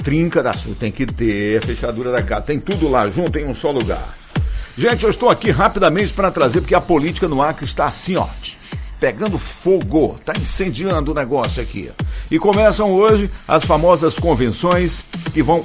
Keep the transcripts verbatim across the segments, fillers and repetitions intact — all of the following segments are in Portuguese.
trinca da Sul, tem que ter a fechadura da casa, tem tudo lá junto em um só lugar. Gente, eu estou aqui rapidamente para trazer, porque a política no Acre está assim, ó, pegando fogo, tá incendiando o negócio aqui. E começam hoje as famosas convenções que vão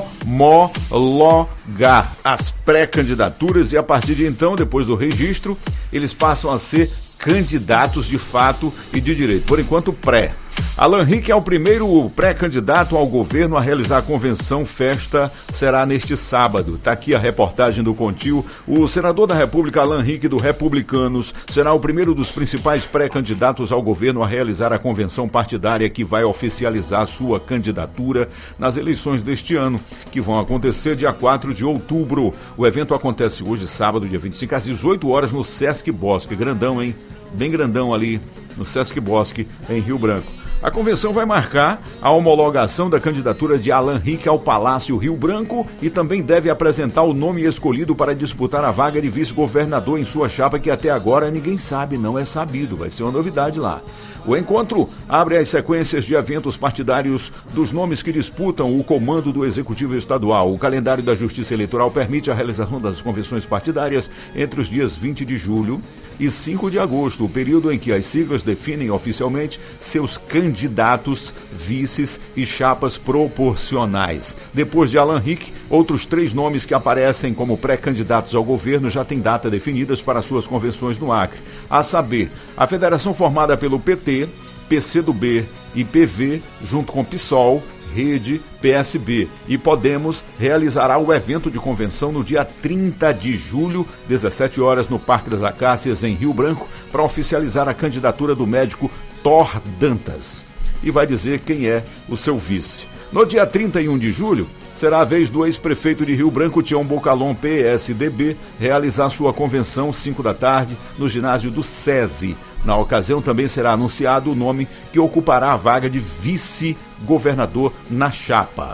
homologar as pré-candidaturas e a partir de então, depois do registro, eles passam a ser candidatos de fato e de direito. Por enquanto, pré. Alan Rick é o primeiro pré-candidato ao governo a realizar a convenção. Festa será neste sábado. Está aqui a reportagem do Contil. O senador da República, Alan Rick, do Republicanos, será o primeiro dos principais pré-candidatos ao governo a realizar a convenção partidária que vai oficializar sua candidatura nas eleições deste ano, que vão acontecer dia quatro de outubro. O evento acontece hoje, sábado, dia vinte e cinco, às dezoito horas, no Sesc Bosque. Grandão, hein? Bem grandão ali no Sesc Bosque, em Rio Branco. A convenção vai marcar a homologação da candidatura de Alan Rick ao Palácio Rio Branco e também deve apresentar o nome escolhido para disputar a vaga de vice-governador em sua chapa, que até agora ninguém sabe, não é sabido, vai ser uma novidade lá. O encontro abre as sequências de eventos partidários dos nomes que disputam o comando do Executivo Estadual. O calendário da Justiça Eleitoral permite a realização das convenções partidárias entre os dias vinte de julho e cinco de agosto, o período em que as siglas definem oficialmente seus candidatos, vices e chapas proporcionais. Depois de Alan Rick, outros três nomes que aparecem como pré-candidatos ao governo já têm data definidas para suas convenções no Acre. A saber, a federação formada pelo P T, P C do B e P V, junto com PSOL, Rede, P S B e Podemos, realizará o evento de convenção no dia trinta de julho, dezessete horas, no Parque das Acácias, em Rio Branco, para oficializar a candidatura do médico Thor Dantas. E vai dizer quem é o seu vice. No dia trinta e um de julho, será a vez do ex-prefeito de Rio Branco, Tião Bocalon, P S D B, realizar sua convenção, cinco da tarde, no ginásio do SESI. Na ocasião, também será anunciado o nome que ocupará a vaga de vice-governador na chapa.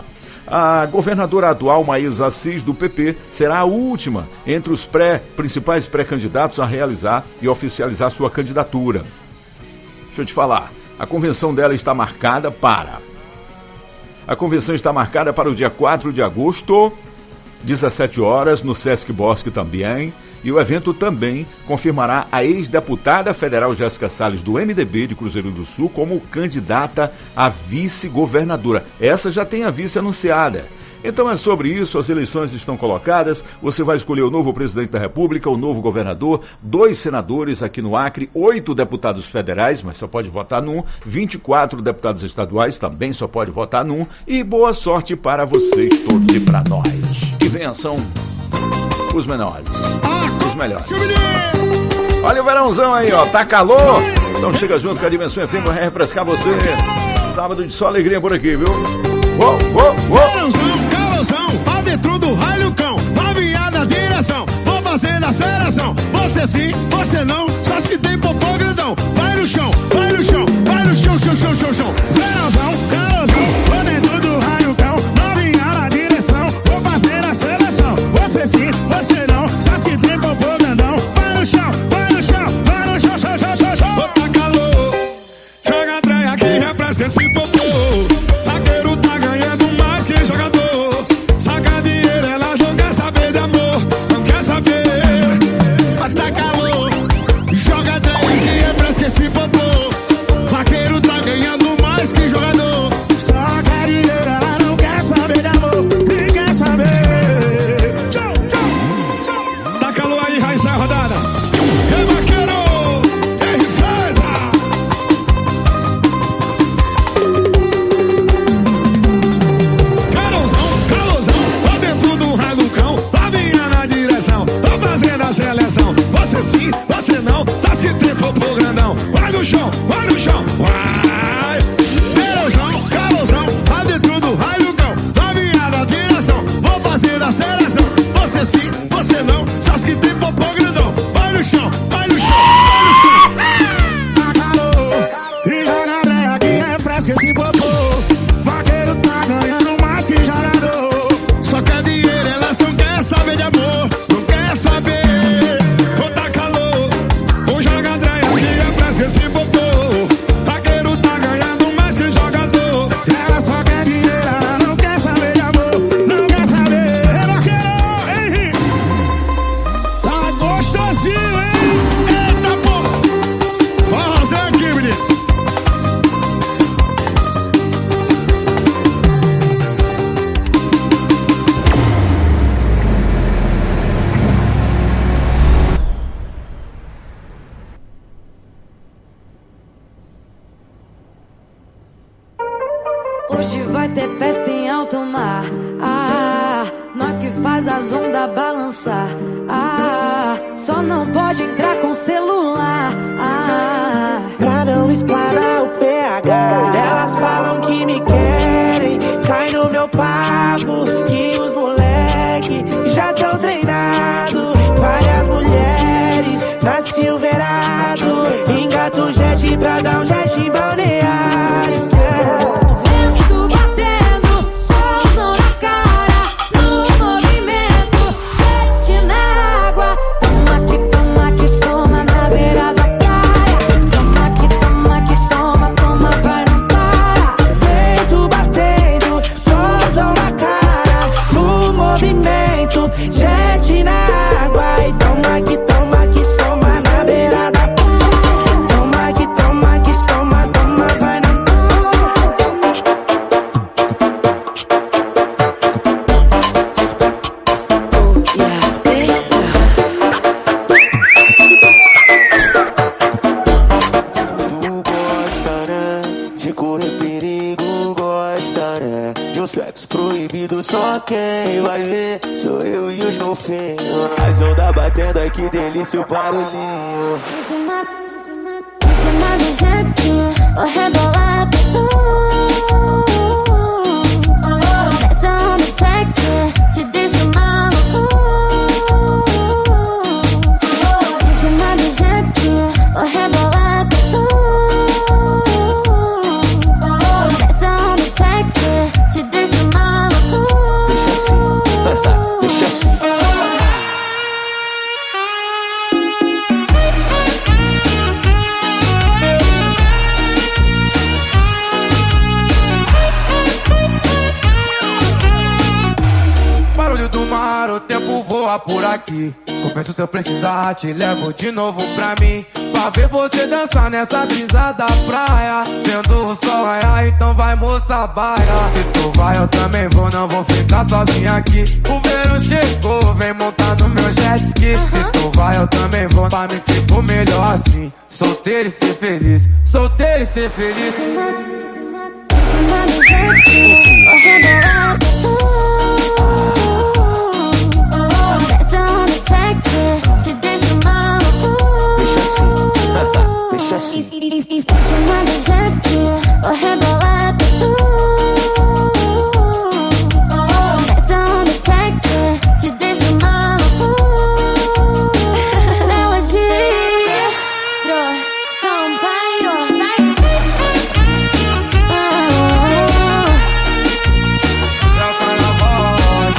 A governadora atual, Maísa Assis, do P P, será a última entre os pré, principais pré-candidatos a realizar e oficializar sua candidatura. Deixa eu te falar, a convenção dela está marcada para... A convenção está marcada para o dia quatro de agosto, dezessete horas, no Sesc Bosque também. E o evento também confirmará a ex-deputada federal Jéssica Salles, do M D B de Cruzeiro do Sul, como candidata a vice-governadora. Essa já tem a vice anunciada. Então é sobre isso, as eleições estão colocadas, você vai escolher o novo presidente da República, o novo governador, dois senadores aqui no Acre, oito deputados federais, mas só pode votar num, vinte e quatro deputados estaduais, também só pode votar num, e boa sorte para vocês todos e para nós. Que vençam os menores, os melhores. Olha o verãozão aí, ó, tá calor? Então chega junto com a Dimensão F M, vai refrescar você. Sábado de só alegria por aqui, viu? Uou, uou, uou. Verãozão, calosão, lá dentro do raio cão, novinha da direção, vou fazer na aceleração. Você sim, você não, só as que tem popô grandão. Vai no chão, vai no chão, vai no chão, chão, chão, chão, chão. Verãozão, calosão, lá dentro do raio cão, novinha da direção, vou fazer na aceleração. Você sim, você não, só as que tem popô grandão. Vai no chão, vai no chão, vai no chão, chão, chão, chão, chão. Bota calor, joga a treia que refresca esse popô. Zagueiro tá ganhando mais que jogador. Saca dinheiro, elas não quer saber de amor, não quer saber. Mas tá calor, joga a treia que refresca esse popô. alto mar. Ah, nós que faz as ondas balançar. Ah, só não pode entrar com celular. Ah, pra não explanar o P H. Elas falam que me querem, cai no meu papo, que os moleque já tão treinado. Várias mulheres na Silverado, engata o jet pra dar um jet em balneário. Vento batendo, solzão na cara, no movimento, jet na água. Toma que toma que toma na beira da praia. Toma que toma que toma, toma, vai não para. Vento batendo, solzão na cara, no movimento, jet na água. E toma que toma que toma na beira da praia. Toma que toma que toma, toma, vai não Tu gosta, né? De correr perigo, gosta, né? De um sexo proibido, só quem vai ver sou eu e os golfinhos. As ondas batendo aqui, delícia o barulhinho. Em cima, em cima, em cima do jet ski, vou rebolar pra tu. Essa onda sexy te deixa maluco. Em cima do jet ski, vou rebolar pra tu. Essa onda sexy te deixa maluco. Deixa assim, deixa assim. Barulho do mar, o tempo voa por aqui. Confesso, se eu precisar, te levo de novo pra mim. Pra ver você dançar nessa brisa da praia. Vendo o sol raiar, então vai, moça, baia. Se tu vai, eu também vou, não vou ficar sozinha aqui. O verão chegou, vem montar no meu jet ski. Se tu vai, eu também vou, pra mim fico melhor assim. Solteiro e ser feliz, solteiro e ser feliz. Em cima, em cima, em cima do jet ski, vou rebolar pra tu. Essa onda sexy te deixa maluco. Deixa assim, deixa assim. Em cima do jet ski, vou rebolar pra tu. Essa onda sexy te deixa maluco. Melodia, Sampaio, vai. Troca na voz.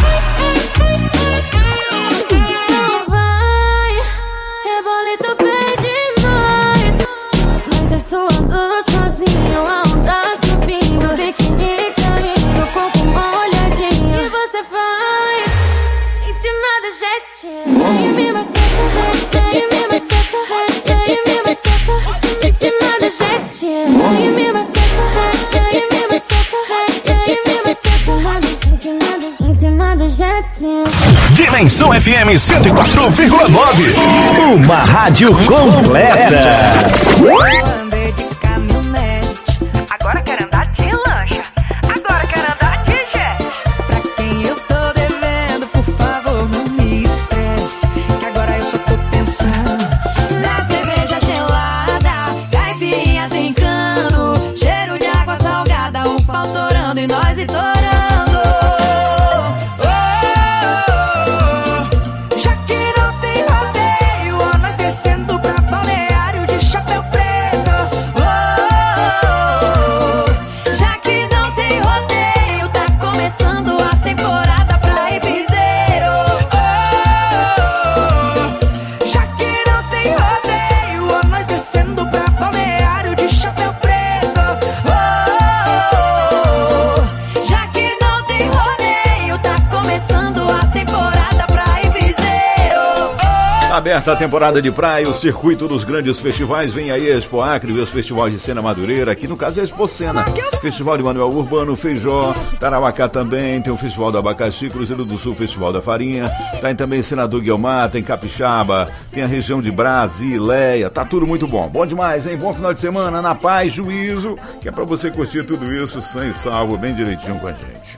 Não vai, rebolito bem demais. Mas eu suando sozinho, a onda subindo, biquíni caindo, corpo molhadinho. E você faz em cima do jet. E me maceta, e me maceta, e me maceta, em cima do jet. E me maceta, e me maceta, e me maceta, em cima do, em cima do jet ski. Dimensão F M cento e quatro vírgula nove. Uma rádio completa. Eu andei de caminhonete, agora quero andar de lancha, agora quero andar de jet. Pra quem eu tô devendo, por favor, não me estresse, que agora eu só tô pensando na cerveja gelada, caipirinha trincando, cheiro de água salgada, um pau torando e nós estourando. Oh, já que não tem rodeio, ó, nós descendo pra balneário de chapéu preto. Oh, já que não tem rodeio, tá começando a temporada pra ir piseiro. Oh, já que não tem rodeio, ó, nós descendo pra balneário de chapéu preto. Oh, já que não tem rodeio, tá começando a temporada pra ir piseiro. Tá aberta a temporada de praia, o circuito dos grandes festivais. Vem aí a Expo Acre e os festivais de Cena Madureira. Aqui no caso é a Expo Cena. Festival de Manuel Urbano, Feijó, Tarauacá também. Tem o Festival do Abacaxi, Cruzeiro do Sul, Festival da Farinha. Tem também Senador Guiomar, tem Capixaba, tem a região de Brasileia. Tá tudo muito bom. Bom demais, hein? Bom final de semana, na paz, juízo, que é pra você curtir tudo isso sem salvo, bem direitinho com a gente.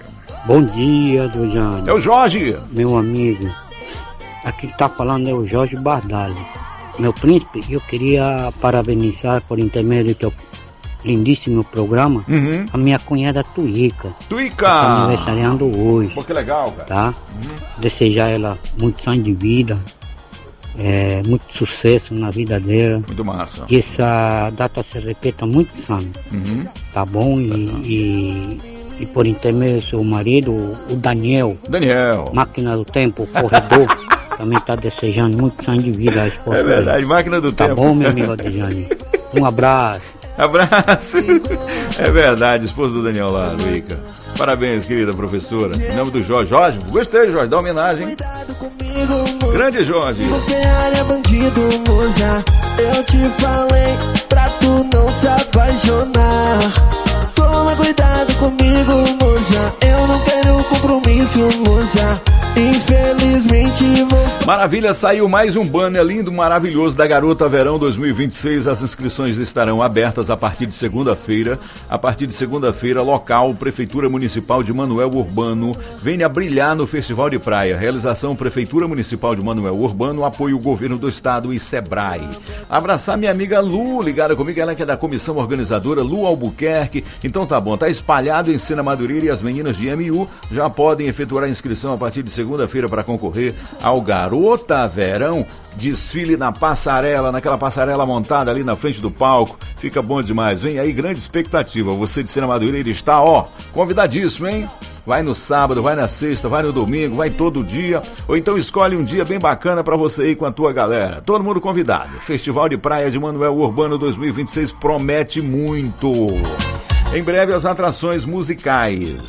Bom dia, Dojane. É o Jorge. Meu amigo. Aqui que tá falando é o Jorge Bardali. Meu príncipe, eu queria parabenizar por intermédio do teu lindíssimo programa, uhum. a minha cunhada Tuica. Tuica! Que tá aniversariando hoje. Pô, que legal, cara. Tá? Uhum. Desejar ela muito anos de vida, é, muito sucesso na vida dela. Muito massa. Que essa data se repita muitos anos. Uhum. Tá bom? E, e, e por intermédio do seu marido, o Daniel. Daniel. Máquina do Tempo, o corredor. Também tá desejando muitos anos de vida a esposa. É verdade, dele. Máquina do tá Tempo. Tá bom, meu amigo Adjane? Um abraço. Abraço. É verdade, esposa do Daniel lá, Luíca. Parabéns, querida professora. Em nome do Jorge. Jorge, gostei, Jorge, dá homenagem. Grande Jorge. Ferrari é bandido, moça. Eu te falei pra tu não se apaixonar. Toma cuidado comigo, moça. Eu não quero compromisso, moça. Infelizmente vou... Maravilha, saiu mais um banner lindo, maravilhoso da Garota Verão dois mil e vinte e seis. As inscrições estarão abertas a partir de segunda-feira. A partir de segunda-feira, local, Prefeitura Municipal de Manoel Urbano. Venha brilhar no Festival de Praia. Realização Prefeitura Municipal de Manoel Urbano, apoio Governo do Estado e Sebrae. Abraçar minha amiga Lu, ligada comigo, ela que é da comissão organizadora, Lu Albuquerque. Então tá bom, tá espalhado em Sena Madureira e as meninas de M U já podem efetuar a inscrição a partir de segunda segunda-feira para concorrer ao Garota Verão, desfile na passarela, naquela passarela montada ali na frente do palco. Fica bom demais. Vem aí, grande expectativa. Você de Sena Madureira está, ó, convidadíssimo, hein? Vai no sábado, vai na sexta, vai no domingo, vai todo dia, ou então escolhe um dia bem bacana para você ir com a tua galera. Todo mundo convidado. Festival de Praia de Manoel Urbano dois mil e vinte e seis promete muito. Em breve as atrações musicais.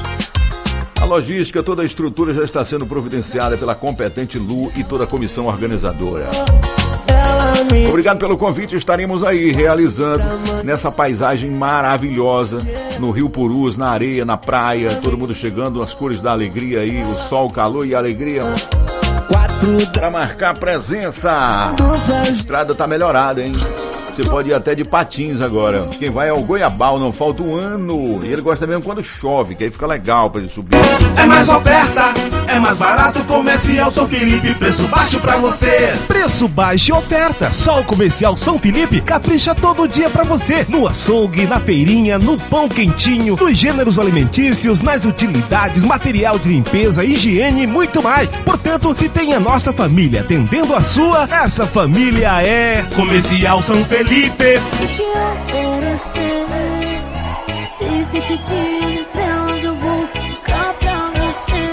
A logística, toda a estrutura já está sendo providenciada pela competente Lu e toda a comissão organizadora. Obrigado pelo convite, estaremos aí realizando nessa paisagem maravilhosa, no Rio Purus, na areia, na praia, todo mundo chegando, as cores da alegria aí, o sol, o calor e a alegria. Para marcar presença. A estrada tá melhorada, hein? Você pode ir até de patins agora. Quem vai é o Goiabal, não falta um ano. E ele gosta mesmo quando chove, que aí fica legal pra ele subir. É mais oferta, é mais barato, Comercial São Felipe, preço baixo pra você. Preço baixo e oferta. Só o Comercial São Felipe capricha todo dia pra você. No açougue, na feirinha, no pão quentinho, nos gêneros alimentícios, nas utilidades, material de limpeza, higiene e muito mais. Portanto, se tem a nossa família atendendo a sua, essa família é Comercial São Felipe. Se te oferecer, se se pedir estrelas eu vou buscar pra você.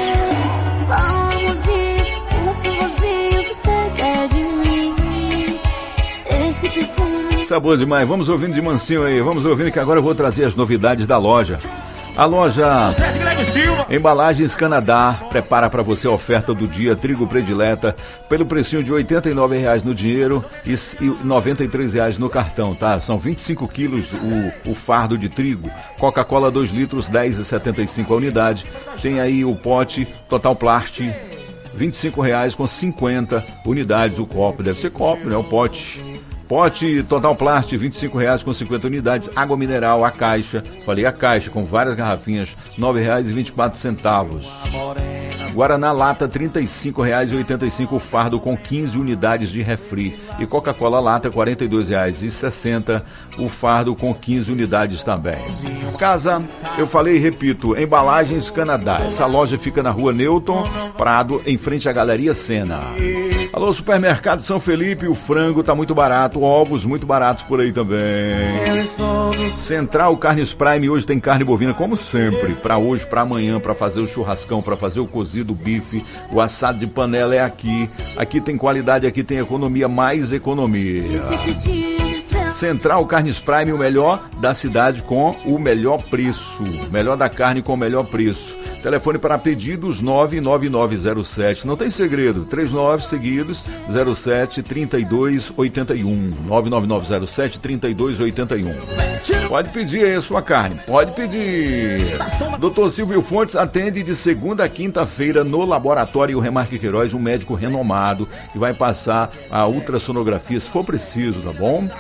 Vamos ir, um favorzinho que você quer de mim. Esse perfume. Sabor demais, vamos ouvindo de mansinho aí, vamos ouvindo que agora eu vou trazer as novidades da loja. A loja Embalagens Canadá prepara para você a oferta do dia, trigo predileta, pelo precinho de oitenta e nove reais no dinheiro e noventa e três reais no cartão, tá? São vinte e cinco quilos o, o fardo de trigo, Coca-Cola dois litros, dez reais e setenta e cinco a unidade, tem aí o pote Total Plast, vinte e cinco reais com cinquenta unidades o copo, deve ser copo, né? O pote. Pote Total Plast, vinte e cinco reais com cinquenta unidades. Água mineral, a caixa. Falei a caixa, com várias garrafinhas, nove reais e vinte e quatro centavos. Guaraná Lata, trinta e cinco reais e oitenta e cinco o fardo com quinze unidades de refri. E Coca-Cola Lata, quarenta e dois reais e sessenta o fardo com quinze unidades também. Casa, eu falei e repito, Embalagens Canadá. Essa loja fica na rua Newton Prado, em frente à Galeria Sena. Alô, Supermercado São Felipe, o frango tá muito barato, ovos muito baratos por aí também. Central Carnes Prime, hoje tem carne bovina, como sempre, para hoje, para amanhã, para fazer o churrascão, para fazer o cozido, o bife, o assado de panela é aqui. Aqui tem qualidade, aqui tem economia, mais economia. Central Carnes Prime, o melhor da cidade com o melhor preço. Melhor da carne com o melhor preço. Telefone para pedidos nove nove nove zero sete, não tem segredo, trinta e nove seguidos, zero sete, trinta e dois, oitenta e um, nove nove nove zero sete, trinta e dois, oitenta e um. Pode pedir aí a sua carne, pode pedir. doutor Silvio Fontes atende de segunda a quinta-feira no Laboratório Remarque Queiroz, um médico renomado que vai passar a ultrassonografia se for preciso, tá bom? E vai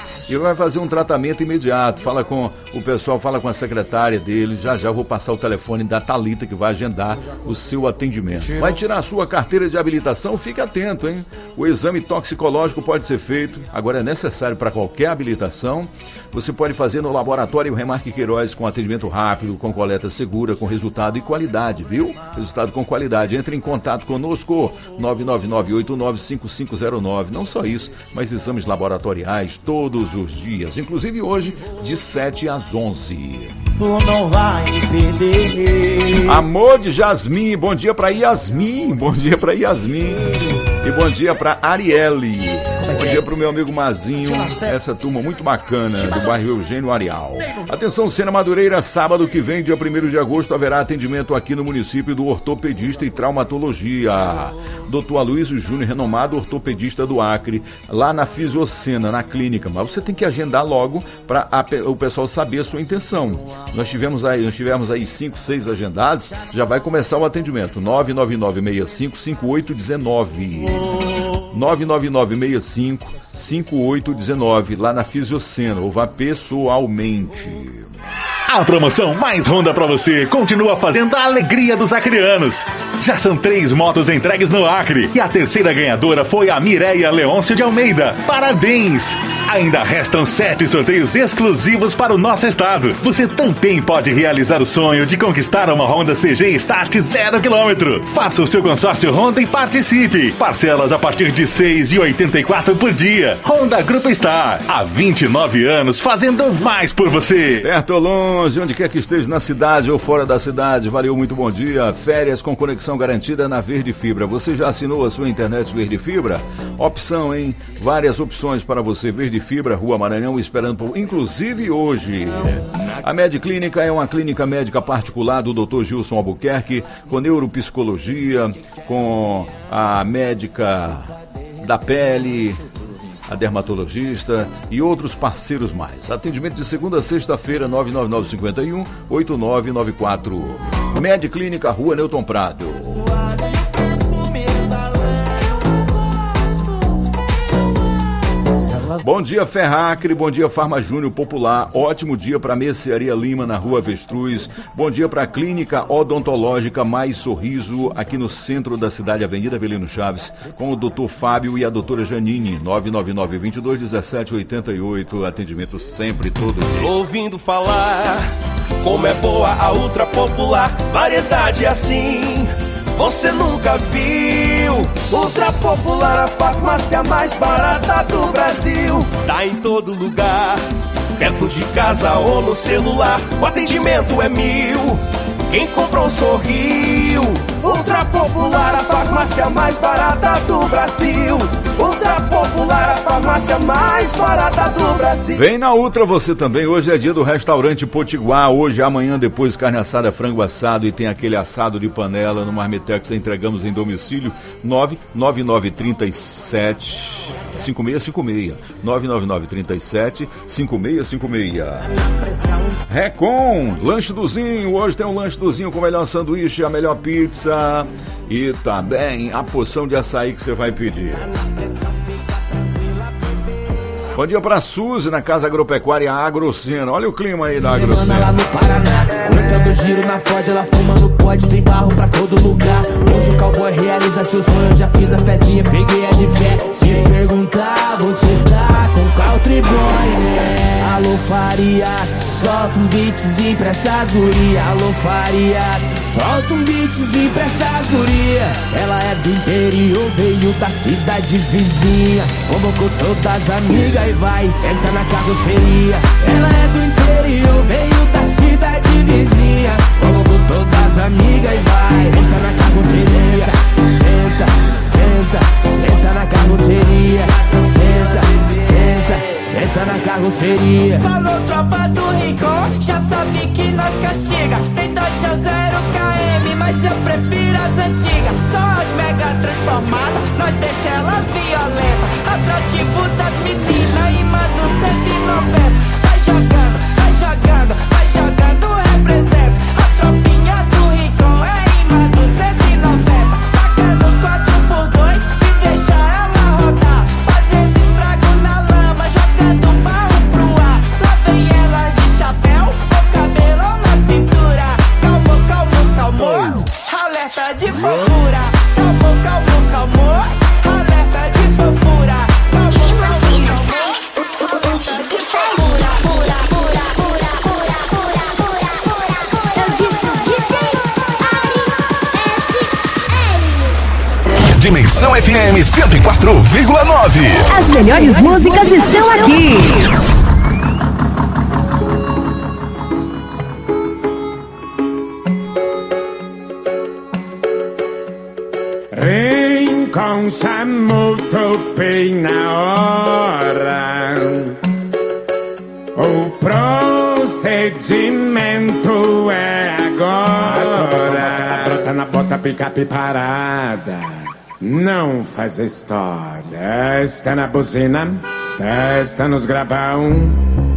vai fazer um tratamento imediato. Fala com o pessoal, fala com a secretária dele. Já já vou passar o telefone da Thalita, que vai agendar o seu atendimento. Vai tirar a sua carteira de habilitação? Fique atento, hein? O exame toxicológico pode ser feito, agora é necessário para qualquer habilitação. Você pode fazer no laboratório Remarque Queiroz, com atendimento rápido, com coleta segura, com resultado e qualidade, viu? Resultado com qualidade. Entre em contato conosco, nove nove nove oito nove cinco cinco zero nove. Não só isso, mas exames laboratoriais todos os dias, inclusive hoje, de sete às onze. Tu não vai me perder. Amor de Jasmin, bom dia pra Yasmin, bom dia pra Yasmin. E bom dia pra Arielle. Bom dia pro meu amigo Mazinho, essa turma muito bacana do bairro Eugênio Arial. Atenção, Sena Madureira, sábado que vem, dia primeiro de agosto, haverá atendimento aqui no município do ortopedista e traumatologia. doutor Aloysio Júnior, renomado ortopedista do Acre, lá na Fisiocena, na clínica. Mas você tem que agendar logo para o pessoal saber a sua intenção. Nós tivemos aí, nós tivemos aí cinco, seis agendados, já vai começar o atendimento. nove nove nove seis cinco cinco oito um nove. nove nove nove seis cinco cinco oito um nove, lá na Fisiocena, ou vá pessoalmente. A promoção Mais Honda pra você continua fazendo a alegria dos acreanos. Já são três motos entregues no Acre e a terceira ganhadora foi a Mireia Leôncio de Almeida. Parabéns! Ainda restam sete sorteios exclusivos para o nosso estado. Você também pode realizar o sonho de conquistar uma Honda C G Start zero quilômetro. Faça o seu consórcio Honda e participe. Parcelas a partir de seis reais e oitenta e quatro centavos por dia. Honda Grupo Star, há vinte e nove anos fazendo mais por você. Perto ou longe, onde quer que esteja, na cidade ou fora da cidade, valeu, muito bom dia. Férias com conexão garantida na Verde Fibra. Você já assinou a sua internet Verde Fibra? Opção, hein? Várias opções para você. Verde Fibra, Rua Maranhão, esperando por, inclusive hoje. A Medclínica é uma clínica médica particular do doutor Gilson Albuquerque, com neuropsicologia, com a médica da pele, a dermatologista e outros parceiros mais. Atendimento de segunda a sexta-feira, nove nove nove cinco um oito nove nove quatro. Medclínica, Rua Newton Prado. Bom dia, Ferracre, bom dia, Farma Júnior Popular, ótimo dia para Mercearia Lima, na Rua Avestruz, bom dia para a Clínica Odontológica Mais Sorriso, aqui no centro da cidade, Avenida Avelino Chaves, com o doutor Fábio e a doutora Janine, nove nove nove, vinte e dois, dezessete, oitenta e oito, atendimento sempre, todo dia. Ouvindo falar, como é boa a Ultra Popular, variedade assim, você nunca viu. Ultra Popular, a farmácia mais barata do Brasil. Tá em todo lugar, perto de casa ou no celular. O atendimento é mil, quem comprou sorriu. Ultra Popular, a farmácia mais barata do Brasil. Ultra Popular, a farmácia mais barata do Brasil. Vem na Ultra você também. Hoje é dia do restaurante Potiguar. Hoje, amanhã, depois, carne assada, frango assado e tem aquele assado de panela no Marmitex. Entregamos em domicílio. Nove nove nove, três sete, cinco seis cinco seis. nove nove nove, três sete, cinco seis cinco seis. Recon, lanche do Zinho. Hoje tem um lanche do Zinho com o melhor sanduíche, a melhor pizza e também a porção de açaí que você vai pedir. Bom dia pra Suzy, na Casa Agropecuária Agrocena. Olha o clima aí da Agrocena. Lá no Paraná, cortando giro na Ford, ela fumando pode, tem barro pra todo lugar. Hoje o cowboy realiza seu sonho, já fiz a pezinha, peguei a de fé. Se perguntar, você tá com Country Boy, né? Alô Farias, solta um beatzinho pra essas gurias. Alô Farias, solta um beatzinho pra essas gurias. Ela é do interior, veio da cidade vizinha, convocou todas as amigas e vai, senta na carroceria. Ela é do interior, veio da cidade vizinha, convocou todas as amigas e vai, senta na carroceria. Senta, senta, senta na carroceria. Senta, senta, senta na carroceria. Falou tropa do Rincon, já sabe que nós castiga. Tem Dodge a zero quilômetros, mas eu prefiro as antigas. Só as mega transformadas, nós deixa elas violentas. Atrativo das meninas, imã do cento e noventa. Vai jogando, vai jogando, vai jogando, representa. A tropinha do Rincon é imã do cento e noventa. Tacando quatro por dois e deixa ela rodar, fazendo estrago na lama, jogando barro pro Dimensão F M cento e quatro vírgula nove. As melhores músicas estão aqui. Rinconcia muito bem na hora. O procedimento é agora. Brota na bota, picape parada. Não faz história. Está na buzina, testa nos gravão.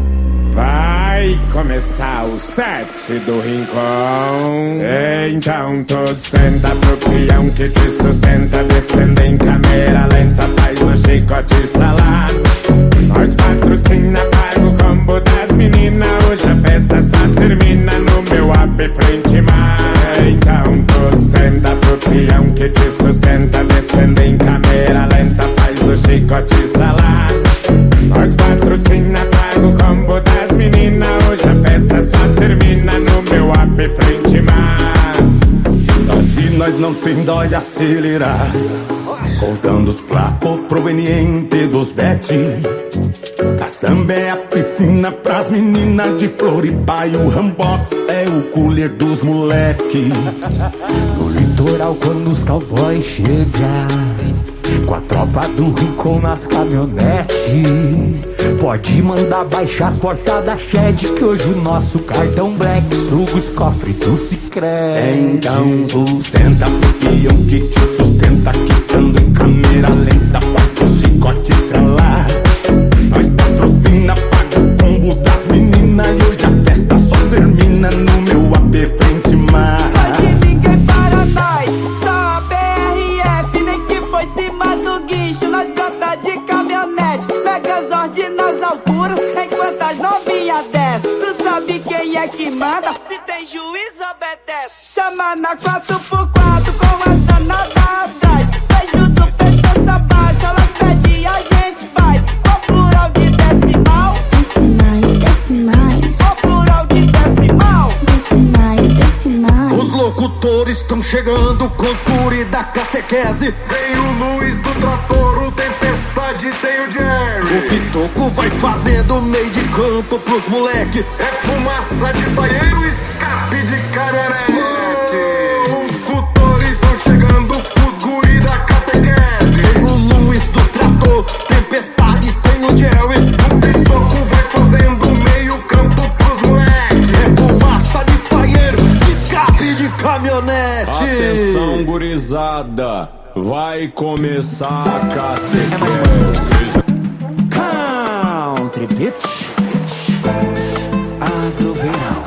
Vai começar o set do Rincon. Então tu senta pro peão que te sustenta. Descendo em câmera lenta, faz o chicote estralar. Nós patrocina, paga o combo das meninas. Hoje a festa só termina no meu app frente mar. Então tu senta pro peão que te sustenta. Descendo em câmera lenta, faz o chicote estralar. Nós patrocina, paga o combo das meninas. Hoje a festa só termina no meu app frente mar. Aqui nós não tem dó de acelerar, contando os placos provenientes dos bet. Caçamba é a piscina pras meninas de Floripa e o Rambox é o cooler dos moleque. No litoral quando os cowboys chegam, com a tropa do Rincon nas caminhonetes, pode mandar baixar as portas da Shed, que hoje o nosso cartão Black suga os cofres do Sicredi. Então tu senta pro peão que te sustenta, quicando em câmera lenta, faz o chicote estralar. Nós patrocina, paga o combo das meninas e hoje a festa só termina no meu app frente mar. Hoje ninguém para nós, só a B R F, nem que foi cima do guincho. Nós brota de caminhonete, Megazord nas alturas, enquanto as novinhas descem. Tu sabe quem é que manda? Se tem juiz, obedece. Chama na quatro por quatro com as danadas atrás. Beijo do pescoço abaixo, elas pedem, a gente faz. O plural de decimal, Decimais, decimais, o plural de decimal, decimais, decimais. Os locutores estão chegando com os guri da catequese. Vem o Luiz do Trator, o Tempestade, tem o Jerry. O Pitoco vai fazendo meio de campo pros moleque. É fumaça de banheiro, escape de caminhonete. Os locutores estão chegando com os guri da catequese. Vem o Luiz do Trator, Tempestade, tem o Jerry. O Pitoco vai fazendo meio campo pros moleque. É fumaça de banheiro, escape de caminhonete. Atenção, gurizada, vai começar a catequese. Country Beach, Agroverão.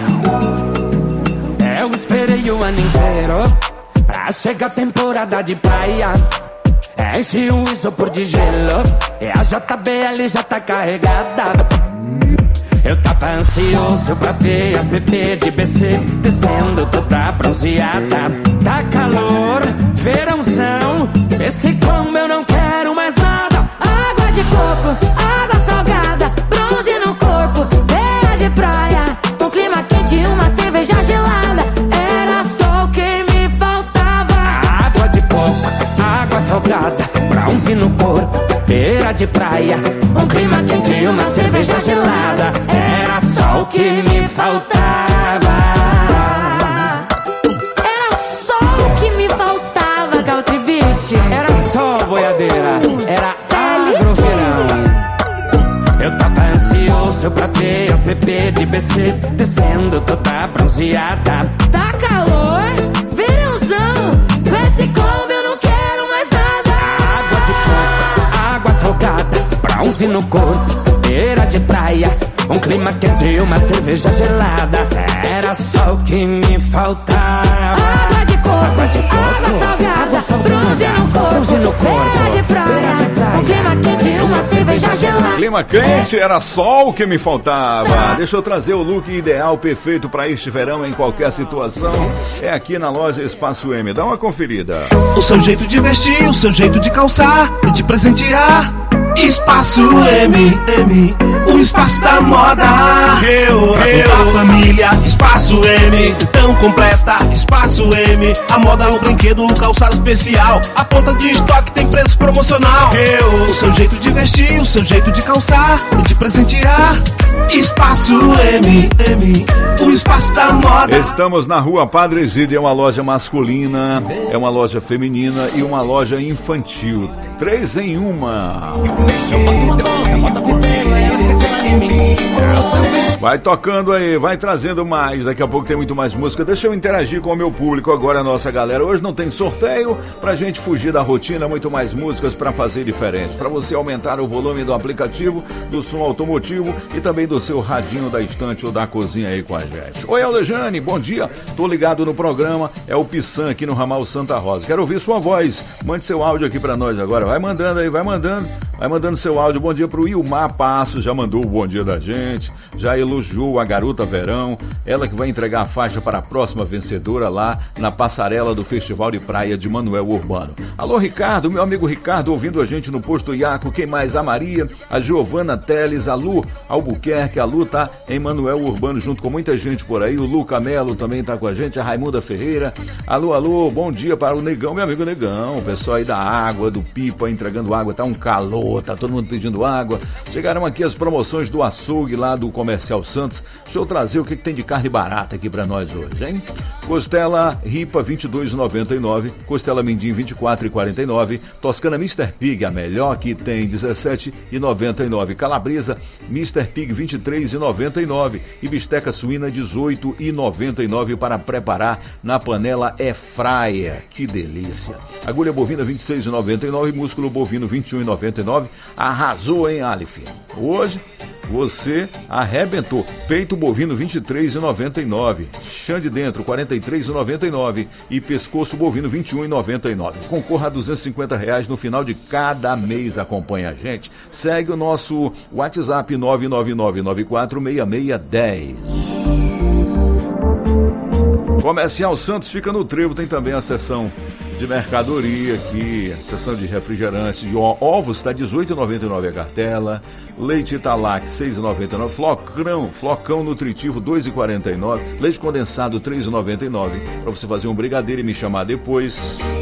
Eu esperei o ano inteiro pra chegar a temporada de praia. Enche um isopor de gelo e a J B L já tá carregada. Eu tava ansioso pra ver as bebês de B C descendo toda bronzeada. Tá calor, verãozão, esse combo eu não quero mais nada. Água de coco, água salgada, bronze no corpo, beira de praia, um clima quente e uma cerveja gelada. Era só o que me faltava. Água de coco, água salgada, bronze no corpo, beira de praia, um clima quente e uma cerveja gelada. Era só o que me faltava. Era só o que me faltava, Country Beach. Era só boiadeira, era agroverão. Eu tava ansioso pra ver as bebês de B C descendo toda bronzeada. Tá calor, verãozão, com esse combo eu não quero mais nada. Água de coco, água salgada, bronze no corpo, beira de praia, um clima quente e uma cerveja gelada. Era só o que me faltava. Água de coco, água, de coco, água salgada, água salgada, bronze no corpo, bronze no corpo, beira de praia, beira de praia, um clima quente e uma cerveja gelada. Clima quente, era só o que me faltava. Deixa eu trazer o look ideal, perfeito para este verão em qualquer situação. É aqui na loja Espaço M. Dá uma conferida. O seu jeito de vestir, o seu jeito de calçar e de presentear. Espaço M, M, o espaço da moda. Eu, eu, a família, Espaço M, tão completa. Espaço M, a moda, o brinquedo, o calçado especial. A ponta de estoque tem preço promocional. Eu, o seu jeito de vestir, o seu jeito de calçar e de presentear. Espaço M, M, o espaço da moda. Estamos na Rua Padre Egídio, é uma loja masculina, é uma loja feminina e uma loja infantil. Três em uma. Vai tocando aí, vai trazendo mais. Daqui a pouco tem muito mais música. Deixa eu interagir com o meu público agora, a nossa galera. Hoje não tem sorteio, pra gente fugir da rotina, muito mais músicas pra fazer diferente. Pra você aumentar o volume do aplicativo, do som automotivo e também do seu radinho da estante ou da cozinha aí com a gente. Oi, Aldejane, bom dia. Tô ligado no programa, é o Pissan aqui no Ramal Santa Rosa. Quero ouvir sua voz. Mande seu áudio aqui pra nós agora. Vai mandando aí, vai mandando. Vai mandando seu áudio. Bom dia pro Ilmar Passos, já mandou o bom dia da gente. Já elogiou a garota Verão. Ela que vai entregar a faixa para a próxima vencedora lá na passarela do Festival de Praia de Manoel Urbano. Alô, Ricardo, meu amigo Ricardo, ouvindo a gente no Posto Iaco. Quem mais? A Maria, a Giovana Teles, a Lu Albuquerque. A Lu tá em Manoel Urbano junto com muita gente por aí. O Lu Camelo também tá com a gente. A Raimunda Ferreira. Alô, alô, bom dia para o Negão, meu amigo Negão. O pessoal aí da água, do Pipa, entregando água. Tá um calor, tá todo mundo pedindo água. Chegaram aqui as promoções do açougue lá do Comercial Santos. Deixa eu trazer o que, que tem de carne barata aqui pra nós hoje, hein? Costela Ripa vinte e dois reais e noventa e nove centavos, costela Mendim vinte e quatro reais e quarenta e nove centavos, Toscana mister Pig, a melhor que tem, dezessete reais e noventa e nove centavos, Calabresa mister Pig vinte e três reais e noventa e nove centavos e bisteca suína dezoito reais e noventa e nove centavos para preparar na panela air fryer. Que delícia! Agulha bovina vinte e seis reais e noventa e nove centavos, músculo bovino vinte e um reais e noventa e nove centavos. Arrasou, hein, Alif? Hoje você arrebentou. Peito bovino vinte e três reais e noventa e nove centavos, chã de dentro quarenta e três reais e noventa e nove centavos e pescoço bovino vinte e um reais e noventa e nove centavos. Concorra a duzentos e cinquenta reais no final de cada mês. Acompanha a gente. Segue o nosso WhatsApp nove nove nove nove quatro seis seis um zero. Comercial Santos fica no Trevo, tem também a seção de mercadoria aqui, a seção de refrigerantes, de ovos está dezoito reais e noventa e nove centavos a cartela, leite Italac seis reais e noventa e nove centavos, flocão, flocão nutritivo dois reais e quarenta e nove centavos, leite condensado três reais e noventa e nove centavos, para você fazer um brigadeiro e me chamar depois.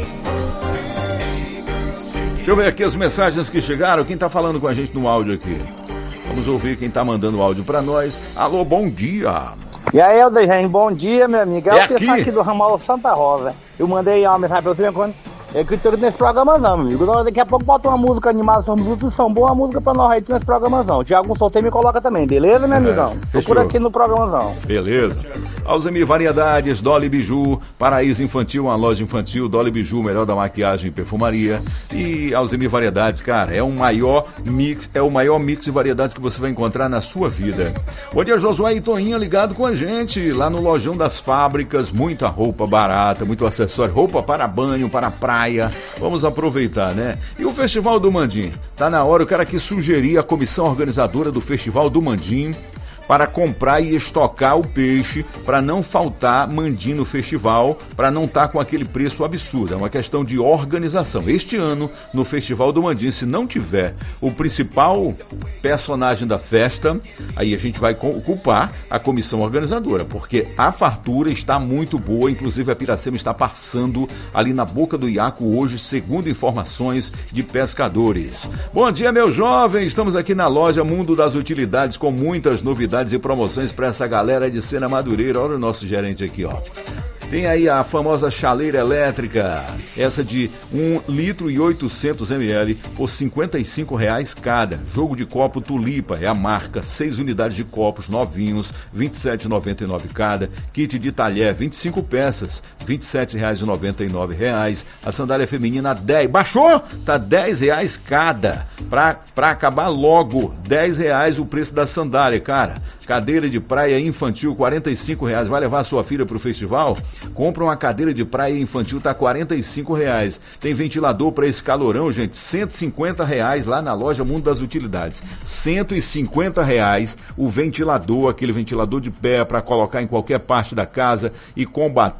Deixa eu ver aqui as mensagens que chegaram, quem está falando com a gente no áudio aqui. Vamos ouvir quem está mandando o áudio para nós. Alô, bom dia. E aí, Aldejane, bom dia, meu amigo. É, é o pessoal aqui. aqui do Ramal Santa Rosa. Eu mandei uma mensagem pra você quando é que eu tô nesse programa não, meu amigo. Daqui a pouco bota uma música animada, são músicas são boas, uma música pra nós aí nesse programa não. Se algum sorteio me coloca também, beleza, meu amigão? É, Procura aqui no programa não. Beleza. Alzemir Variedades, Dolly Biju, Paraíso Infantil, uma loja infantil, Dolly Biju, melhor da maquiagem e perfumaria. E Alzemir Variedades, cara, é o maior mix, é o maior mix de variedades que você vai encontrar na sua vida. Bom dia, Josué e Toninha ligado com a gente, lá no Lojão das Fábricas, muita roupa barata, muito acessório, roupa para banho, para praia. Vamos aproveitar, né? E o Festival do Mandim? Tá na hora, eu quero aqui sugerir a comissão organizadora do Festival do Mandim para comprar e estocar o peixe, para não faltar mandim no festival, para não estar tá com aquele preço absurdo. É uma questão de organização. Este ano, no Festival do Mandim, se não tiver o principal personagem da festa, aí a gente vai culpar a comissão organizadora, porque a fartura está muito boa, inclusive a Piracema está passando ali na boca do Iaco hoje, segundo informações de pescadores. Bom dia, meus jovens, estamos aqui na loja Mundo das Utilidades com muitas novidades e promoções para essa galera de Sena Madureira. Olha o nosso gerente aqui, ó. Tem aí a famosa chaleira elétrica, essa de um litro e oitocentos mililitros por cinquenta e cinco reais cada. Jogo de copo Tulipa, é a marca, seis unidades de copos novinhos, vinte e sete reais e noventa e nove centavos cada. Kit de talher, vinte e cinco peças, vinte e sete reais e noventa e nove centavos. A sandália feminina, dez. Baixou? Tá dez reais cada. Pra, pra acabar logo, dez reais o preço da sandália, cara. Cadeira de praia infantil, quarenta e cinco reais. Vai levar sua filha pro festival? Compra uma cadeira de praia infantil, tá quarenta e cinco reais. Tem ventilador para esse calorão, gente, cento e cinquenta reais lá na loja Mundo das Utilidades. cento e cinquenta reais o ventilador, aquele ventilador de pé para colocar em qualquer parte da casa e combater esse calor.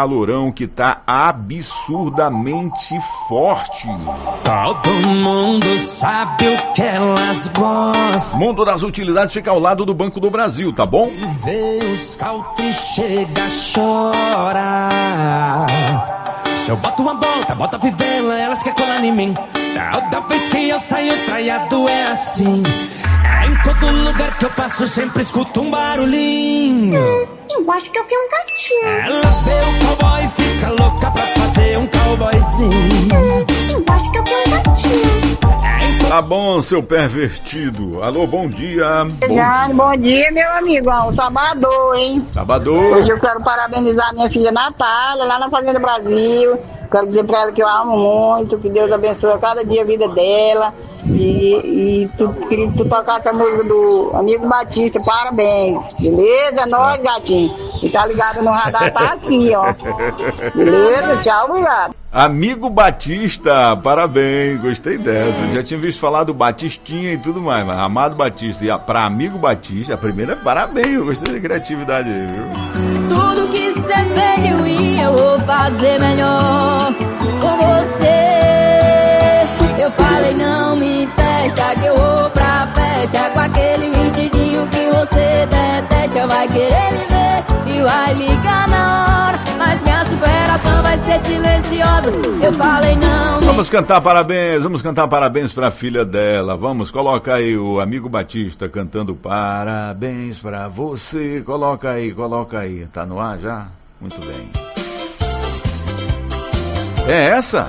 calorão que tá absurdamente forte. Todo mundo sabe o que elas gostam. Mundo das Utilidades fica ao lado do Banco do Brasil, tá bom? Vê os cautos chega, chora. Se eu boto uma bota, bota a fivela, elas querem colar em mim. Toda vez que eu saio traiado é assim. É em todo lugar que eu passo, sempre escuto um barulhinho. Hum, eu acho que eu vi um gatinho. Ela vê o cowboy e fica louca pra fazer um cowboyzinho. Hum, eu acho que eu vi um gatinho. Tá bom, seu pervertido. Alô, bom dia. Bom Já, dia, bom dia, meu amigão. Sabadão, hein? Sabadão. Hoje eu quero parabenizar minha filha Natália, lá na Fazenda Brasil. Quero dizer pra ela que eu amo muito, que Deus abençoe cada dia a vida dela. E, e tu, queria que tu tocasse a música do Amigo Batista, parabéns. Beleza? Nós, gatinho. E tá ligado no radar, tá aqui, ó. Beleza? Tchau, obrigado. Amigo Batista, parabéns, gostei dessa. Eu já tinha visto falar do Batistinha e tudo mais, mas Amado Batista e a, pra Amigo Batista, a primeira, parabéns, eu gostei da criatividade aí, viu? Tudo que cê veio e eu vou fazer melhor com você. Eu falei não me testa, que eu vou pra festa com aquele vestidinho que você detesta. Vai querer me ver e vai ligar na hora, mas minha superação vai ser silenciosa. Eu falei não me... Vamos cantar parabéns, vamos cantar parabéns pra filha dela. Vamos, coloca aí o Amigo Batista cantando parabéns pra você. Coloca aí, coloca aí. Tá no ar já? Muito bem. É essa?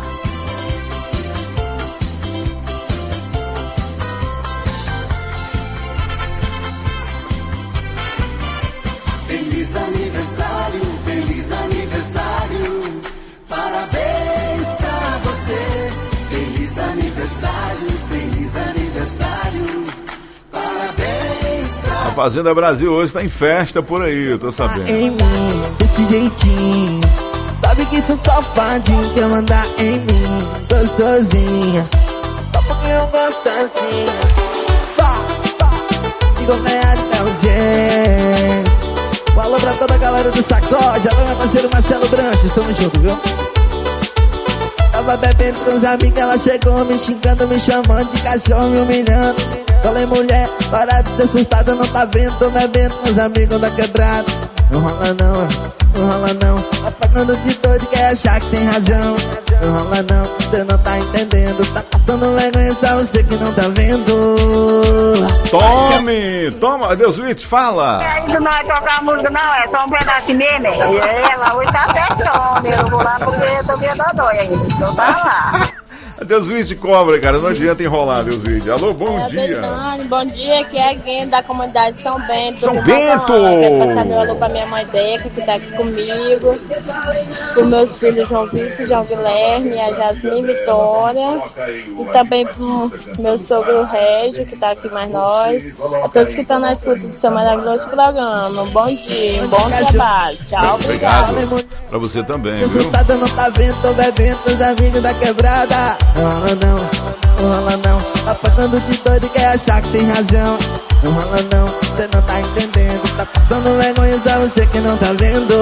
Feliz aniversário, feliz aniversário, parabéns pra você. Feliz aniversário, feliz aniversário, parabéns pra... A Fazenda Brasil hoje tá em festa por aí, eu tô sabendo. Em mim, desse jeitinho, sabe que sou safadinho, quer mandar em mim, gostosinha, só porque eu gosto assim. Pá, pá, digo merda, é o jeito. Um alô pra toda a galera do Sacode. Alô, meu parceiro Marcelo Branco, estamos juntos, viu? Tava bebendo com os amigos, ela chegou me xingando, me chamando de cachorro, me humilhando. Falei, mulher, para de ser assustada, não tá vendo? Tô bebendo com os amigos da quebrada. Não rola não, não rola não. Tá pagando de doido, quer achar que tem razão. Não rola não, você não tá entendendo. Tá passando vergonha, só você que não tá vendo. Tome, toma, Deus Witz, fala. É, isso não é tocar a música, não, é só um pedacinho mesmo. E ela hoje tá festona, eu não vou lá porque eu tô vendo a dói ainda, então tá lá. Deus Witz cobra, cara, não adianta enrolar, Deus Witz. Alô, bom é, dia. Dani, bom dia, aqui é a Guinha da comunidade São Bento. São Bento! Quero passar meu alô pra minha mãe Deca, que tá aqui comigo. Pros meus filhos João Vitor, João Guilherme, a Jasmine Vitória. E também pro meu sogro Régio, que tá aqui mais nós. A todos que estão na escuta do seu maravilhoso programa. Um bom dia, um bom trabalho. Tchau, obrigado. Obrigado pra você também, viu? Assustada, não tá vendo, tô bebendo com os amigos da quebrada. Não rola não, não rola não. Tá pagando de doido, quer achar que tem razão. Não rola não, cê não tá entendendo. Tá passando vergonha, só você que não tá vendo.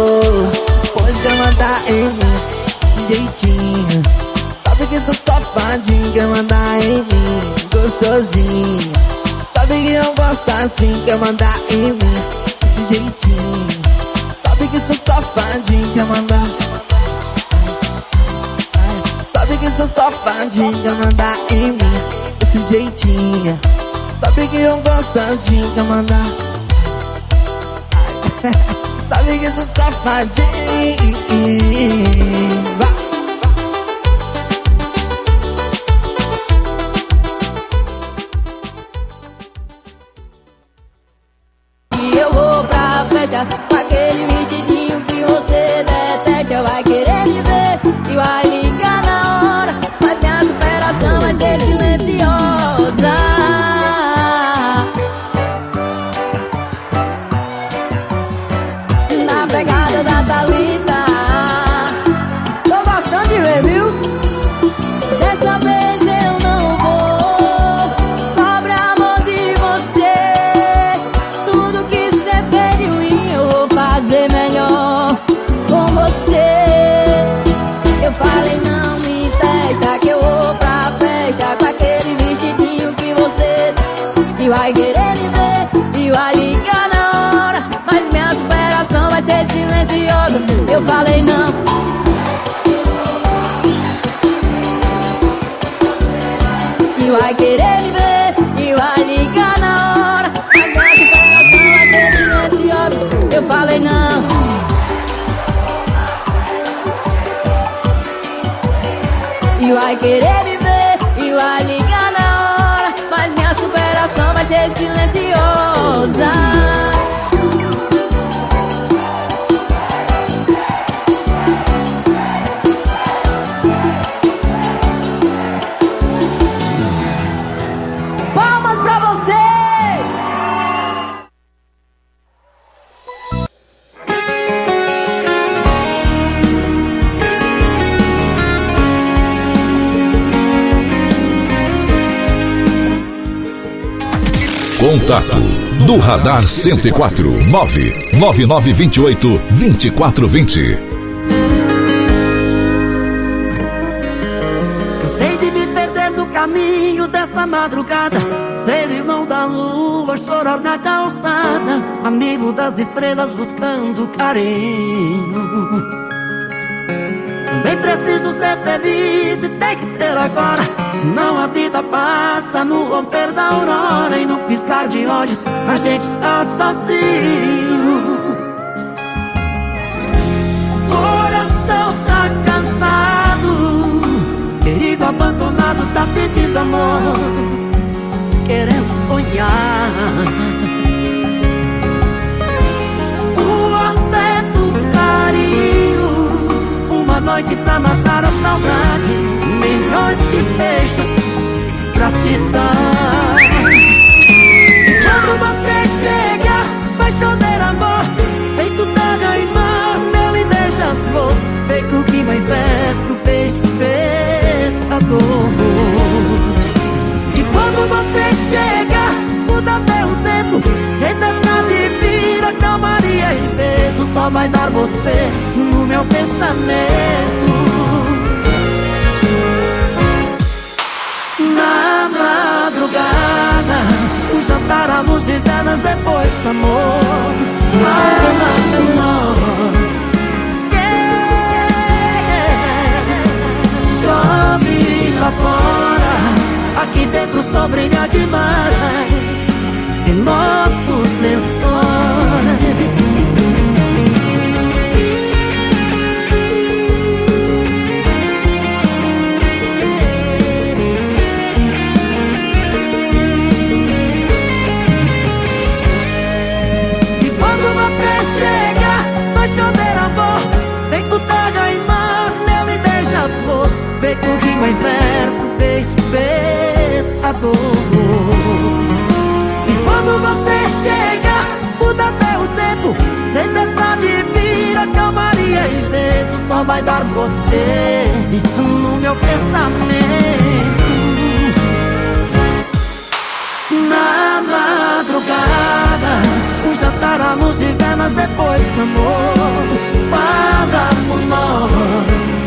Pode quer mandar em mim, esse jeitinho. Sabe que sou safadinho, quer mandar em mim, gostosinho. Sabe que eu gosto assim, quer mandar em mim, esse jeitinho. Sabe que sou safadinho, quer mandar. Sabe que sou safadinho, quer mandar em mim, esse jeitinho. Sabe que eu gosto assim, quer mandar. Sabe que sou safadinho. Vai. E eu vou pra festa com aquele vestidinho que você detesta. Vai querer me ver e vai ligar na hora, mas minha superação vai ser silenciosa. Na pegada da Thalita, silenciosa. Eu falei não. E vai querer me ver, e vai ligar na hora, mas minha superação vai ser silenciosa. Eu falei não. E vai querer me ver, e vai ligar na hora, mas minha superação vai ser silenciosa. Palmas pra vocês! Contato do Radar cento e quatro, nove nove nove dois oito, dois quatro dois zero. Cansei de me perder no caminho dessa madrugada, ser irmão da lua, chorar na calçada, amigo das estrelas buscando carinho. Também preciso ser feliz e tem que ser agora, senão a vida passa no romper da aurora, e no piscar de olhos a gente está sozinho. Coração tá cansado, querido abandonado tá pedindo amor, querendo sonhar. O afeto, o carinho, uma noite pra matar a saudade, milhões de beijos pra te dar. Quando você chega, paixoneiro amor, feito daga e mar, mel e beija-flor, feito rima em verso, beijo, pescador. E quando você chega, muda até o tempo, tempestade vira calmaria e medo, só vai dar você no meu pensamento. Na madrugada, o jantar, a luz de velas, depois do amor, fala com nós. Yeah. Chove lá fora, aqui dentro só brilha demais em nossos lençóis. Chover amor, vem com daga e mar, mel e beija-flor, vem com rima em verso, beijo, pescador. E quando você chega, muda até o tempo, tempestade vira calmaria e vento, só vai dar você no meu pensamento. Na madrugada, o jantar, a luz de velas, depois do amor, fala por nós.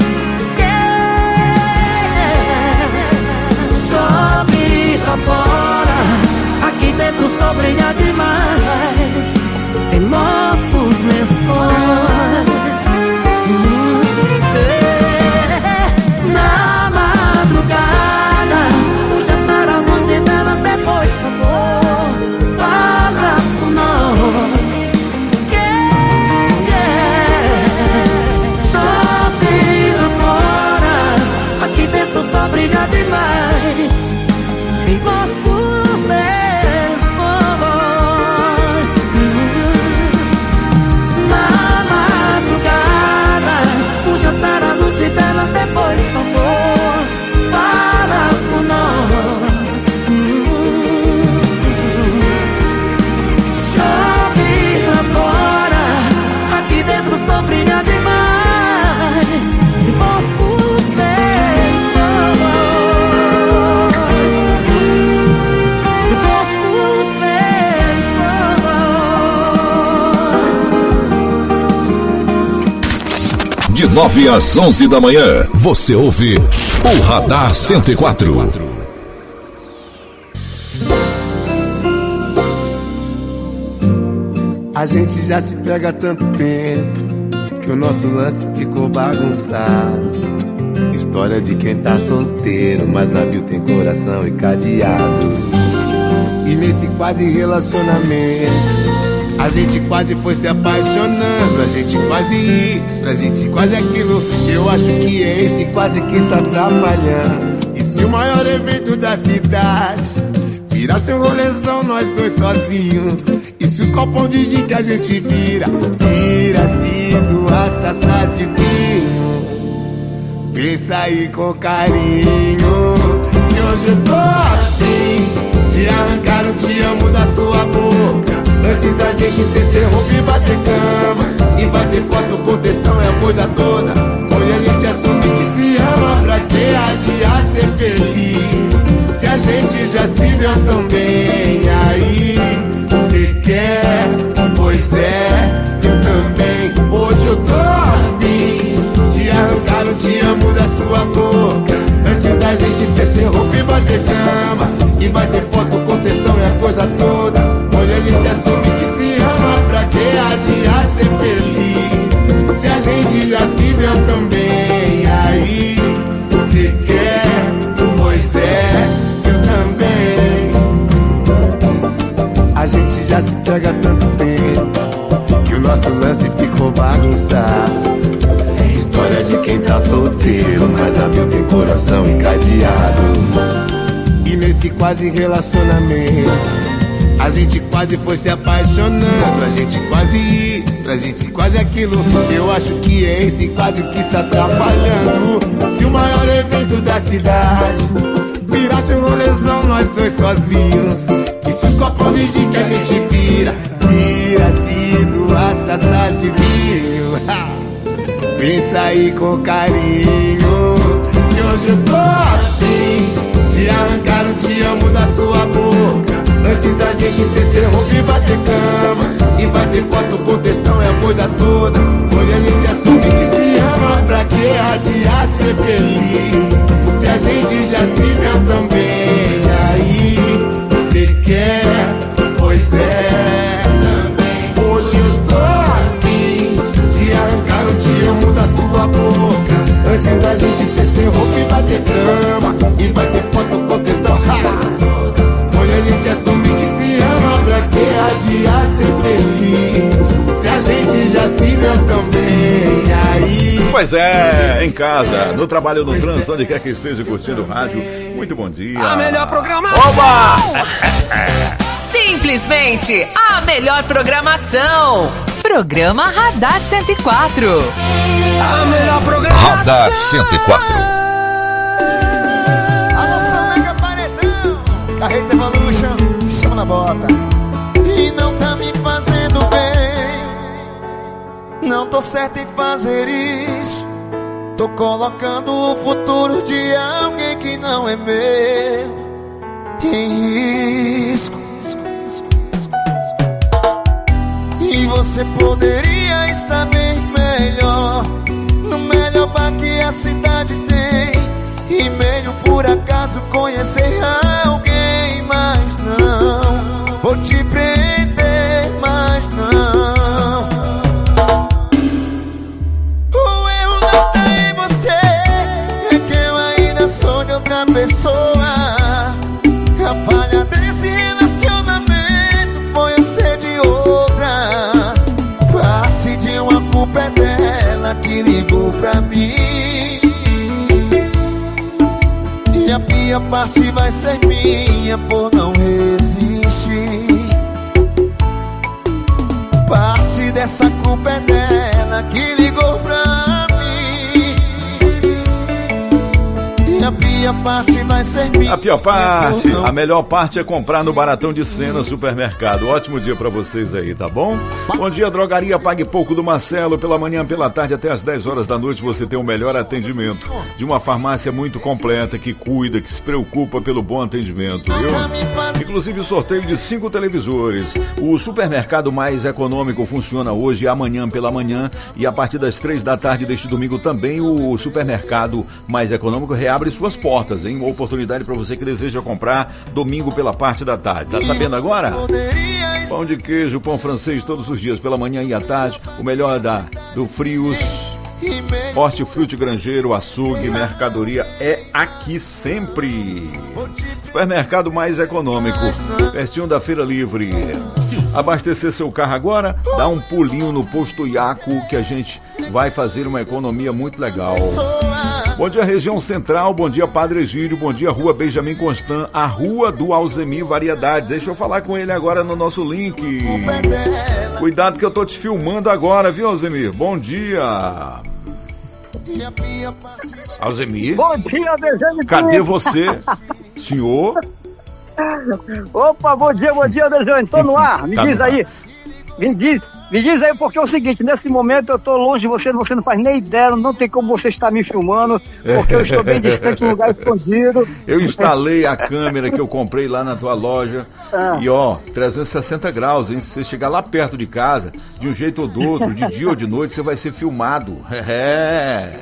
Yeah. Chove lá fora, aqui dentro só brilha demais em nossos lençóis. Yeah. Na madrugada, o jantar, a luz de velas, depois do amor, fala por nós. Só brilha demais em nossos lençóis. Na madrugada, o jantar, a luz e velas, depois do amor, fala por nós. Chove lá fora, aqui dentro só brilha demais em nossos De nove às onze da manhã, você ouve o Radar cento e quatro. A gente já se pega há tanto tempo, que o nosso lance ficou bagunçado. História de quem tá solteiro, mas navio tem coração e cadeado. E nesse quase relacionamento, a gente quase foi se apaixonando. A gente quase isso, a gente quase aquilo. Eu acho que é esse quase que está atrapalhando. E se o maior evento da cidade virasse um rolezão, nós dois sozinhos? E se os copão de gin que a gente vira vira-se duas taças de vinho? Pensa aí com carinho, que hoje eu tô afim de arrancar um te amo da sua boca, antes da gente descer roupa e bater cama, e bater foto com textão e a coisa toda. Hoje a gente assume que se ama, pra que adiar ser feliz, se a gente já se deu tão bem? Aí cê quer, pois é, eu também. Hoje eu tô afim de arrancar o te amo da sua boca, antes da gente descer roupa e bater cama, e bater foto com textão e a coisa toda. Hoje a gente assume que se ama, pra que adiar ser feliz, se a gente já se deu tão bem? Aí cê quer, pois é, eu também. A gente já se pega há tanto tempo que o nosso lance ficou bagunçado. História de quem tá solteiro, mas navio tem coração encadeado. E nesse quase relacionamento, a gente quase foi se apaixonando. A gente quase isso, a gente quase aquilo. Eu acho que é esse quase que está atrapalhando. Se o maior evento da cidade virasse um rolezão, nós dois sozinhos? E se os copos de gin que a gente vira vira-se duas taças de vinho? Pensa aí com carinho, que hoje eu tô afim de arrancar um te amo da sua boca, antes da gente descer roupa e bater cama, e bater foto com textão e a coisa toda. Hoje a gente assume que se ama, pra que adiar ser feliz, se a gente já se deu tão bem? Aí cê quer, pois é, também. Hoje eu tô afim de arrancar o te amo da sua boca, antes da gente descer roupa e bater cama, e bater foto com textão. Hoje a gente assume que se ama, pra que adiar ser feliz, se a gente já se deu tão bem? Aí Pois é, em casa, no trabalho, no trânsito, onde quer que esteja curtindo o rádio. Muito bom dia. A melhor programação. Oba! Simplesmente a melhor programação. Programa Radar cento e quatro. A melhor programação. Radar cento e quatro. Alô, Soneca Paredão, Carreta Evolution, chama na bota. E não tá me fazendo bem, não tô certo em fazer isso. Tô colocando o futuro de alguém que não é meu em risco. E você poderia estar bem melhor, no melhor bar que a cidade tem, e meio por acaso conhecer alguém. Mas não vou te prender, mas não. O erro não tá em você, é que eu ainda sou de outra pessoa. A falha desse relacionamento foi eu ser de outra. Parte de uma culpa é dela que ligou pra mim, e a pior parte vai ser minha por não resistir. Parte dessa culpa é dela que ligou pra mim, e a pior parte vai ser minha. A pior parte, a melhor parte é comprar no Baratão de Sena Supermercado. Ótimo dia pra vocês aí, tá bom? Bom dia, Drogaria Pague Pouco do Marcelo. Pela manhã, pela tarde, até as dez horas da noite você tem o melhor atendimento de uma farmácia muito completa, que cuida, que se preocupa pelo bom atendimento, viu? Inclusive sorteio de cinco televisores. O supermercado mais econômico funciona hoje e amanhã pela manhã, e a partir das três da tarde deste domingo também o supermercado mais econômico reabre suas portas, hein? Uma oportunidade para você que deseja comprar domingo pela parte da tarde. Tá sabendo agora? Pão de queijo, pão francês todos os dias, pela manhã e à tarde. O melhor da, do Frios. Hortifruti Grangeiro, açougue, mercadoria é aqui sempre. Supermercado mais econômico, pertinho da Feira Livre. Abastecer seu carro agora? Dá um pulinho no Posto Iaco que a gente vai fazer uma economia muito legal. Bom dia, região central, bom dia, Padre Egídio, bom dia, Rua Benjamin Constant, a Rua do Alzemir Variedades. Deixa eu falar com ele agora no nosso link. Cuidado que eu tô te filmando agora, viu, Alzemir? Bom dia. Alzemir? Bom dia, Dejane. Cadê você, senhor? Opa, bom dia, bom dia, Dejane. Tô no ar, me Tá diz no aí. Me diz, me diz aí, porque é o seguinte, nesse momento eu tô longe de você, você não faz nem ideia, não tem como você estar me filmando, porque eu estou bem distante, num lugar escondido. Eu instalei a câmera que eu comprei lá na tua loja. Ah. E ó, trezentos e sessenta graus, hein? Se você chegar lá perto de casa, de um jeito ou do outro, de dia ou de noite, você vai ser filmado. É.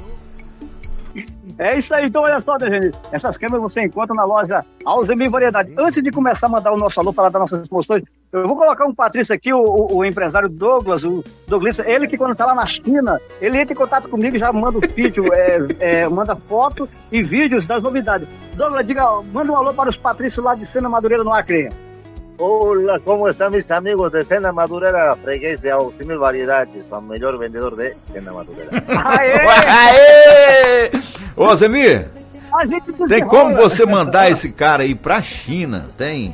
É isso aí, então olha só, Dejane, essas câmeras você encontra na loja Alzemir Variedade. Antes de começar a mandar o nosso alô, falar das nossas promoções, eu vou colocar um Patrício aqui, o, o, o empresário Douglas, o Douglas, ele que quando tá lá na China, ele entra em contato comigo e já manda os vídeos, é, é, manda foto e vídeos das novidades. Douglas, diga, manda um alô para os Patrícios lá de Sena Madureira, no Acre. Hola, ¿cómo están mis amigos de Sena Madureira? Freguês de Alzemir Variedades, o melhor vendedor de Sena Madureira. Aê! Aê! Ô, Alzemir, tem como você mandar esse cara aí pra China? Tem?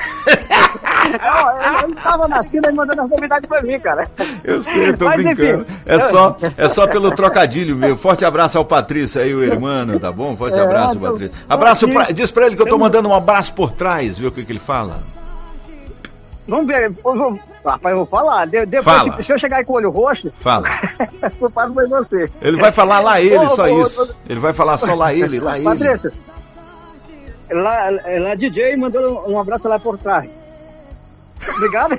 Não, ele tava na China e mandando as novidades pra mim, cara. Eu sei, eu tô Mas, brincando. Enfim, é, só, é só pelo trocadilho mesmo. Forte abraço ao Patrício aí, o irmão, tá bom? Forte É, abraço, tô- Patrício. Abraço tô pra, aqui. diz pra ele que eu tô mandando um abraço por trás, viu o que, que ele fala? Vamos ver, eu vou, rapaz, eu vou falar. De, depois, Fala. Se, se eu chegar aí com o olho roxo, Fala. eu passo pra você. Ele vai falar lá ele, Ô, só ô, isso. ô, Ele vai falar só lá ele, lá ele. Patrícia, lá, lá D J mandou um abraço lá por trás. Obrigado.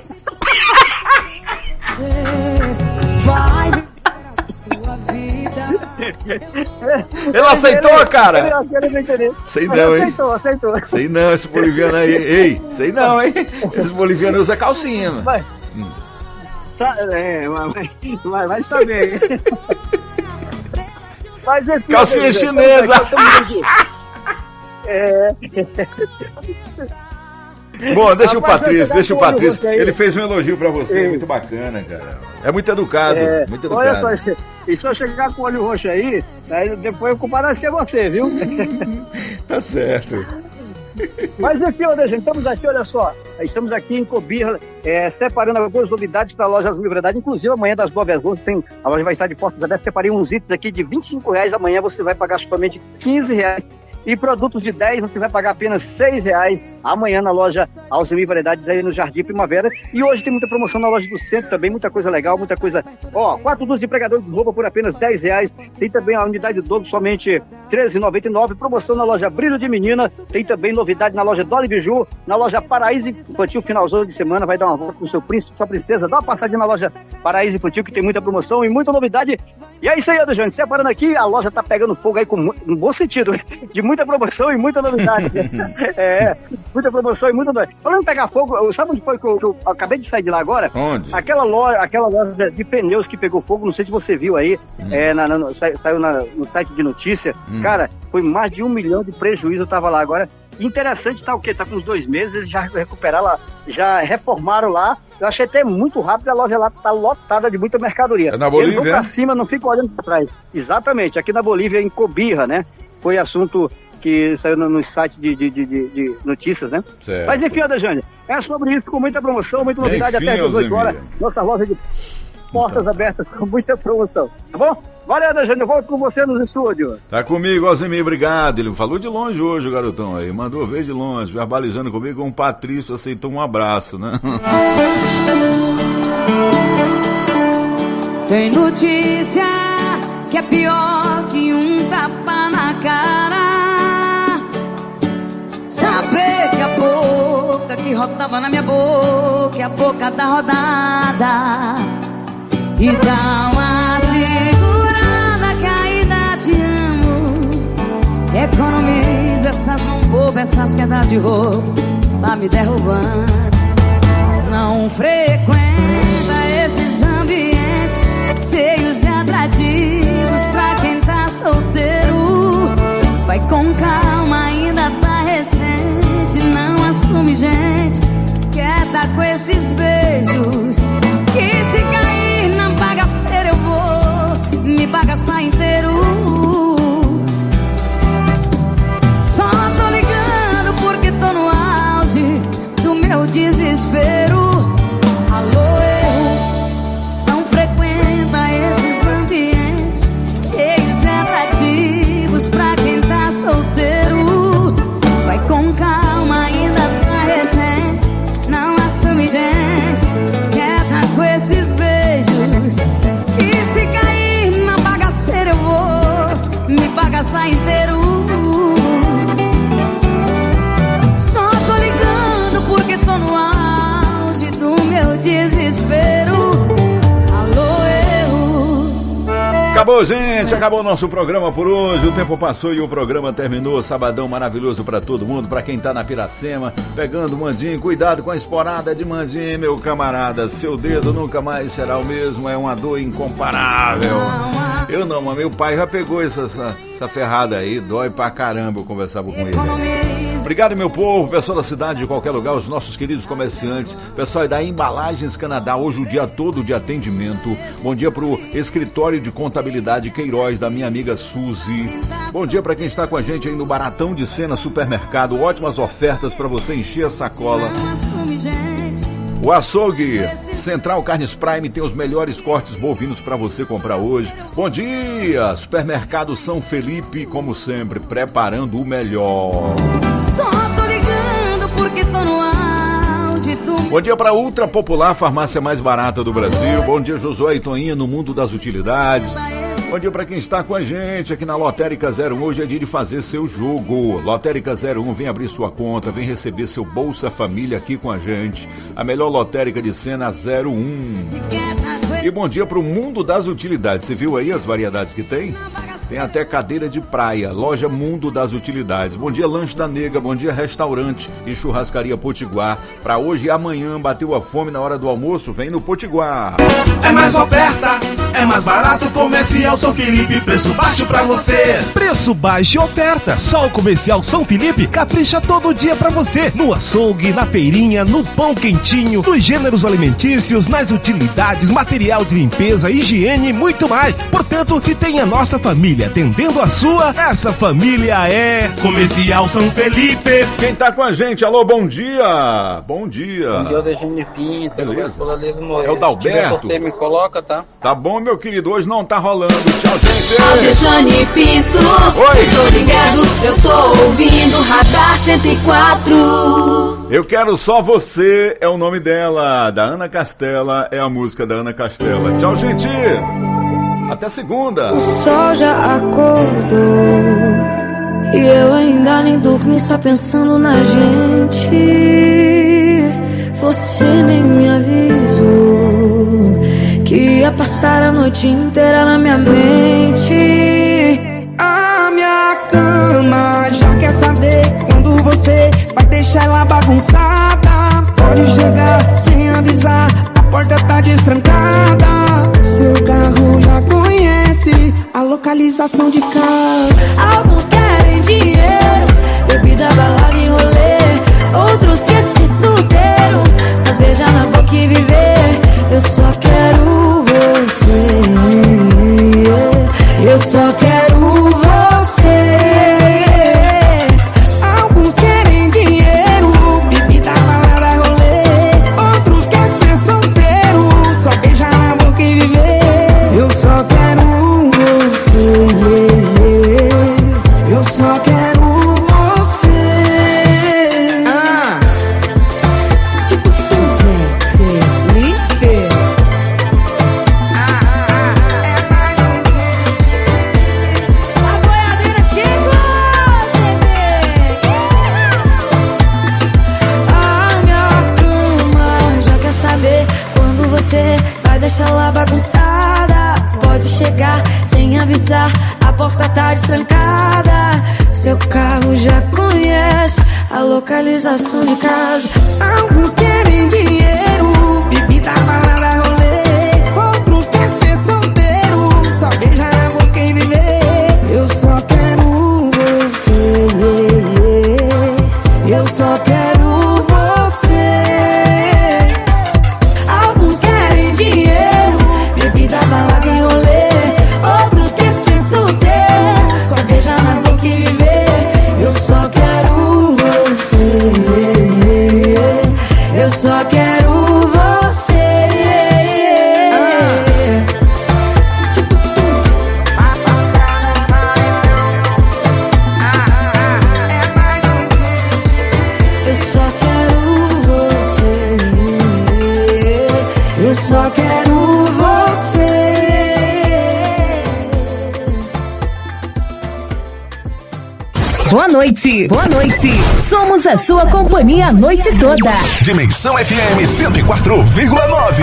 Vai viver a sua vida. Ele aceitou, cara? Ele, ele, ele, ele, Sei Mas não, hein? Aceitou, aceitou. Sei não, esse boliviano aí. Ei, sei não, hein? Esse boliviano usa calcinha, mano. Vai. Hum. Sa é, mas, mas vai saber. Mas, enfim, Calcinha gente, chinesa. É. Bom, deixa o Rapaz, Patrício, vai deixa o pegar Patrício. com o olho Ele fez um elogio pra você, Ei. muito bacana, cara. É muito educado, É, muito olha educado. só, e se eu chegar com o olho roxo aí, aí depois o culpado acho que é você, viu? Tá certo. Mas enfim, olha, gente, estamos aqui, olha só, estamos aqui em Cobirra, é, separando algumas novidades para a loja Alzemir Variedade, inclusive amanhã das nove às onze, tem, a loja vai estar de portas abertas, separei uns itens aqui de vinte e cinco reais, amanhã você vai pagar somente quinze reais. E produtos de dez você vai pagar apenas seis reais amanhã na loja Alzemir Variedades aí no Jardim Primavera. E hoje tem muita promoção na loja do centro também, muita coisa legal, muita coisa... Ó, quatro dúzias de pregadores de roupa por apenas dez reais. Tem também a unidade do dobro somente treze reais e noventa e nove centavos. Promoção na loja Brilho de Menina. Tem também novidade na loja Dolly Biju, na loja Paraíso Infantil, finalzão de semana. Vai dar uma volta com o seu príncipe, sua princesa. Dá uma passadinha na loja Paraíso Infantil, que tem muita promoção e muita novidade. E é isso aí, Adriano. Separando aqui, a loja tá pegando fogo aí com mu- um bom sentido, de muita promoção e muita novidade. É, muita promoção e muita novidade. Falando em pegar fogo, sabe onde foi que eu, que eu acabei de sair de lá agora? Onde? Aquela loja, aquela loja de pneus que pegou fogo, não sei se você viu aí, Hum. é, na, na, no- sa- saiu na- no site de notícia. Hum. Cara, foi mais de um milhão de prejuízo, eu tava lá agora. Interessante, tá o quê? Tá com uns dois meses, eles já recuperaram lá, já reformaram lá. Eu achei até muito rápido, a loja lá tá lotada de muita mercadoria. É na Bolívia, Eles vão pra é? cima, não fica olhando pra trás. Exatamente, aqui na Bolívia, em Cobirra, né? Foi assunto que saiu no, no site de, de, de, de- de notícias, né? Certo. Mas enfim, Adejane, é sobre isso, com muita promoção, muita novidade, Enfim, até às dezoito horas. Alzemir. Nossa loja de portas abertas com muita promoção, tá bom? Valeu, Adejane, eu volto com você nos estúdios. Tá comigo, Alzemir, obrigado. Ele falou de longe hoje, o garotão aí. Mandou ver de longe, verbalizando comigo. Um Patrício aceitou um abraço, né? Tem notícia que é pior que um tapa na cara. Saber que a boca que rodava na minha boca é a boca da rodada. E dá uma segurada que ainda te amo. Economiza essas mãos bobas, essas quedas de roupa, tá me derrubando. não frequenta esses ambientes cheios de atrativos pra quem tá solteiro. Vai com calma, ainda tá recente. Não assume, gente, quer tá com esses beijos. Que se cair na bagaceira eu vou me bagaçar inteiro. Só tô ligando porque tô no auge do meu desespero. Alô, eu não frequenta esses ambientes cheios de atrativos pra quem tá solteiro. Vai com calma, ainda tá recente. Não assume, gente, quer tá com esses beijos. Que se cair na bagaceira eu vou me bagaçar inteiro. Só tô ligando porque tô no auge do meu desespero. Alô, eu. Acabou, gente, acabou o nosso programa por hoje. O tempo passou e o programa terminou. Sabadão maravilhoso pra todo mundo, pra quem tá na Piracema, pegando mandinho. Cuidado com a esporada de mandinho, meu camarada. Seu dedo nunca mais será o mesmo, é uma dor incomparável. Eu não, mas meu pai já pegou essa, essa, essa ferrada aí, dói pra caramba eu conversava com ele. Obrigado, meu povo, pessoal da cidade, de qualquer lugar, os nossos queridos comerciantes, pessoal da Embalagens Canadá, hoje o dia todo de atendimento. Bom dia pro escritório de contabilidade Queiroz, da minha amiga Suzy. Bom dia para quem está com a gente aí no Baratão de Sena Supermercado, ótimas ofertas para você encher a sacola. O açougue Central Carnes Prime tem os melhores cortes bovinos para você comprar hoje. Bom dia, Supermercado São Felipe, como sempre, preparando o melhor. Só tô ligando porque tô no auge do... Bom dia para a Ultra Popular, farmácia mais barata do Brasil. Bom dia, Josué e Toninha, no mundo das utilidades. Bom dia para quem está com a gente aqui na Lotérica zero um. Hoje é dia de fazer seu jogo. Lotérica zero um, vem abrir sua conta, vem receber seu Bolsa Família aqui com a gente. A melhor lotérica de Sena, zero um. E bom dia para o mundo das utilidades. Você viu aí as variedades que tem? Tem até cadeira de praia, loja Mundo das Utilidades. Bom dia, Lanche da Nega, bom dia, Restaurante e Churrascaria Potiguar. Para hoje e amanhã, bateu a fome na hora do almoço, vem no Potiguar. É mais oferta, é mais barato, Comercial São Felipe, preço baixo pra você. Preço baixo e oferta, só o Comercial São Felipe capricha todo dia pra você. No açougue, na feirinha, no pão quentinho, nos gêneros alimentícios, nas utilidades, material de limpeza, higiene e muito mais. Portanto, se tem a nossa família atendendo a sua, essa família é Comercial São Felipe. Quem tá com a gente? Alô, bom dia. Bom dia. Bom dia, Odegine Pinto. Beleza. É o Dalberto. Se tiver, me coloca, tá? Tá bom, meu querido. Hoje não tá rolando. Tchau, gente. Odegine Pinto. Oi. Tô ligado, eu tô ouvindo Radar cento e quatro. Eu quero só você, é o nome dela. Da Ana Castela, é a música da Ana Castela. Tchau, gente. Até segunda. O sol já acordou e eu ainda nem dormi, só pensando na gente. Você nem me avisou que ia passar a noite inteira na minha mente. A minha cama já quer saber quando você vai deixar ela bagunçada. Pode chegar sem avisar, a porta tá destrancada. Seu carro já conhece a localização de casa. Alguns querem dinheiro, bebida, balada e rolê. Outros querem ser solteiro, só beijar na boca e viver. Eu só quero você, eu só quero você. Alguns querem dinheiro, bebida, balada e rolê. Outros querem ser solteiro, só beijar na boca e viver. Eu só quero você, eu só quero você. Ah. Felipe. A boiadeira chegou, bebê. A minha cama já quer saber quando você vai deixar lá bagunçada. Pode chegar sem avisar, a porta tá destrancada. Seu carro já conhece a localização de casa. Alguns querem querem dinheiro, bebida, balada, rolê. Outros querem ser solteiro, só beijar a boca e viver. Eu só quero você, eu só quero você. Alguns querem dinheiro, bebida, balada e rolê. Outros querem ser solteiro, só beijar na boca e viver. Eu só quero você, eu só quero você. Eu só quero você, eu só quero você. Boa noite, boa noite. Somos a sua companhia a noite toda. Dimensão F M cento e quatro vírgula nove.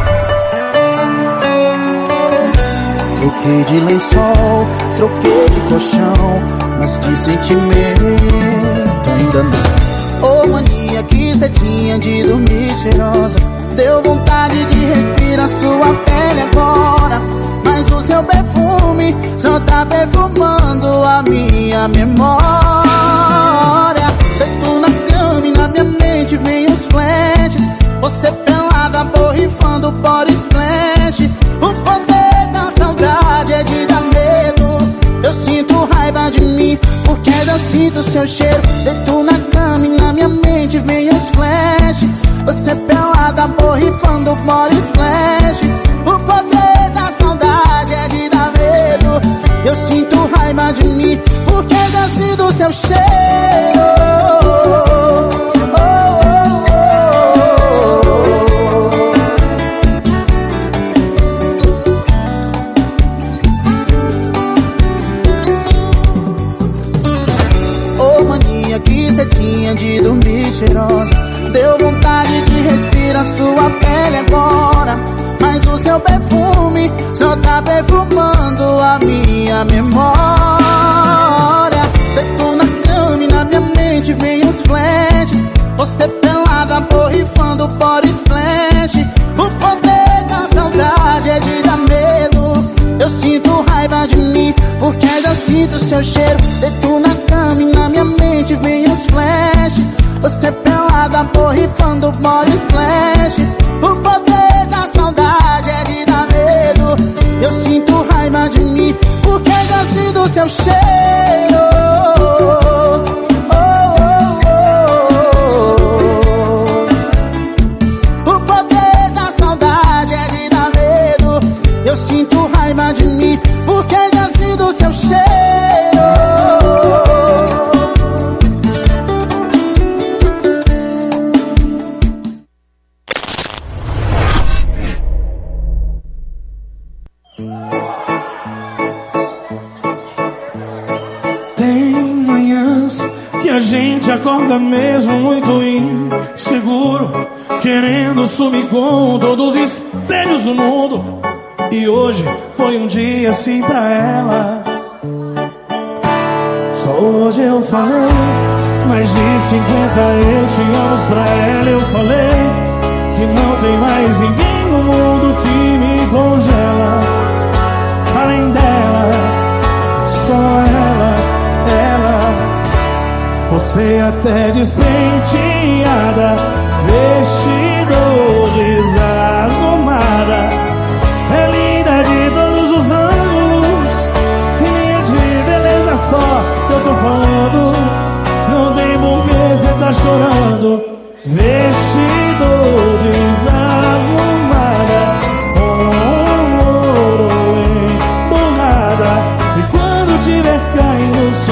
Troquei de lençol, troquei de colchão, mas de sentimento ainda não. Ô mania que cê tinha de dormir cheirosa, deu vontade de respirar sua pele agora. Mas o seu perfume só tá perfumando a minha memória. Deito na cama e na minha mente vem os flashes, você pelada borrifando body splash. O poder da saudade é de dar medo. Eu sinto raiva de mim porque eu sinto seu cheiro. Deito na cama e na minha mente vem os flashes, você pelada borrifando body splash. O poder da saudade é de dar medo. Eu sinto raiva de mim porque eu sinto seu cheiro. Ô mania que cê tinha de dormir cheirosa, deu vontade de respirar sua pele agora. Mas o seu perfume só tá perfumando a minha memória. Deito na cama e na minha mente vem os flashes, você pelada borrifando body splash. O poder da saudade é de dar medo. Eu sinto raiva de mim porque eu sinto seu cheiro. Deito na cama e na minha mente vem os flashes, você pelada borrifando body splash. O poder da saudade é de dar medo. Eu sinto raiva de mim porque eu sinto seu cheiro. O poder da saudade é de dar medo. Eu sinto raiva de mim porque eu sinto seu cheiro. A gente acorda mesmo muito inseguro, querendo sumir com todos os espelhos do mundo. E hoje foi um dia assim pra ela. Só hoje eu falei mais de cinquenta eu te amo pra ela. Eu falei que não tem mais ninguém no mundo que me congela. Além dela, só ela, ela. Você até despenteada, vestido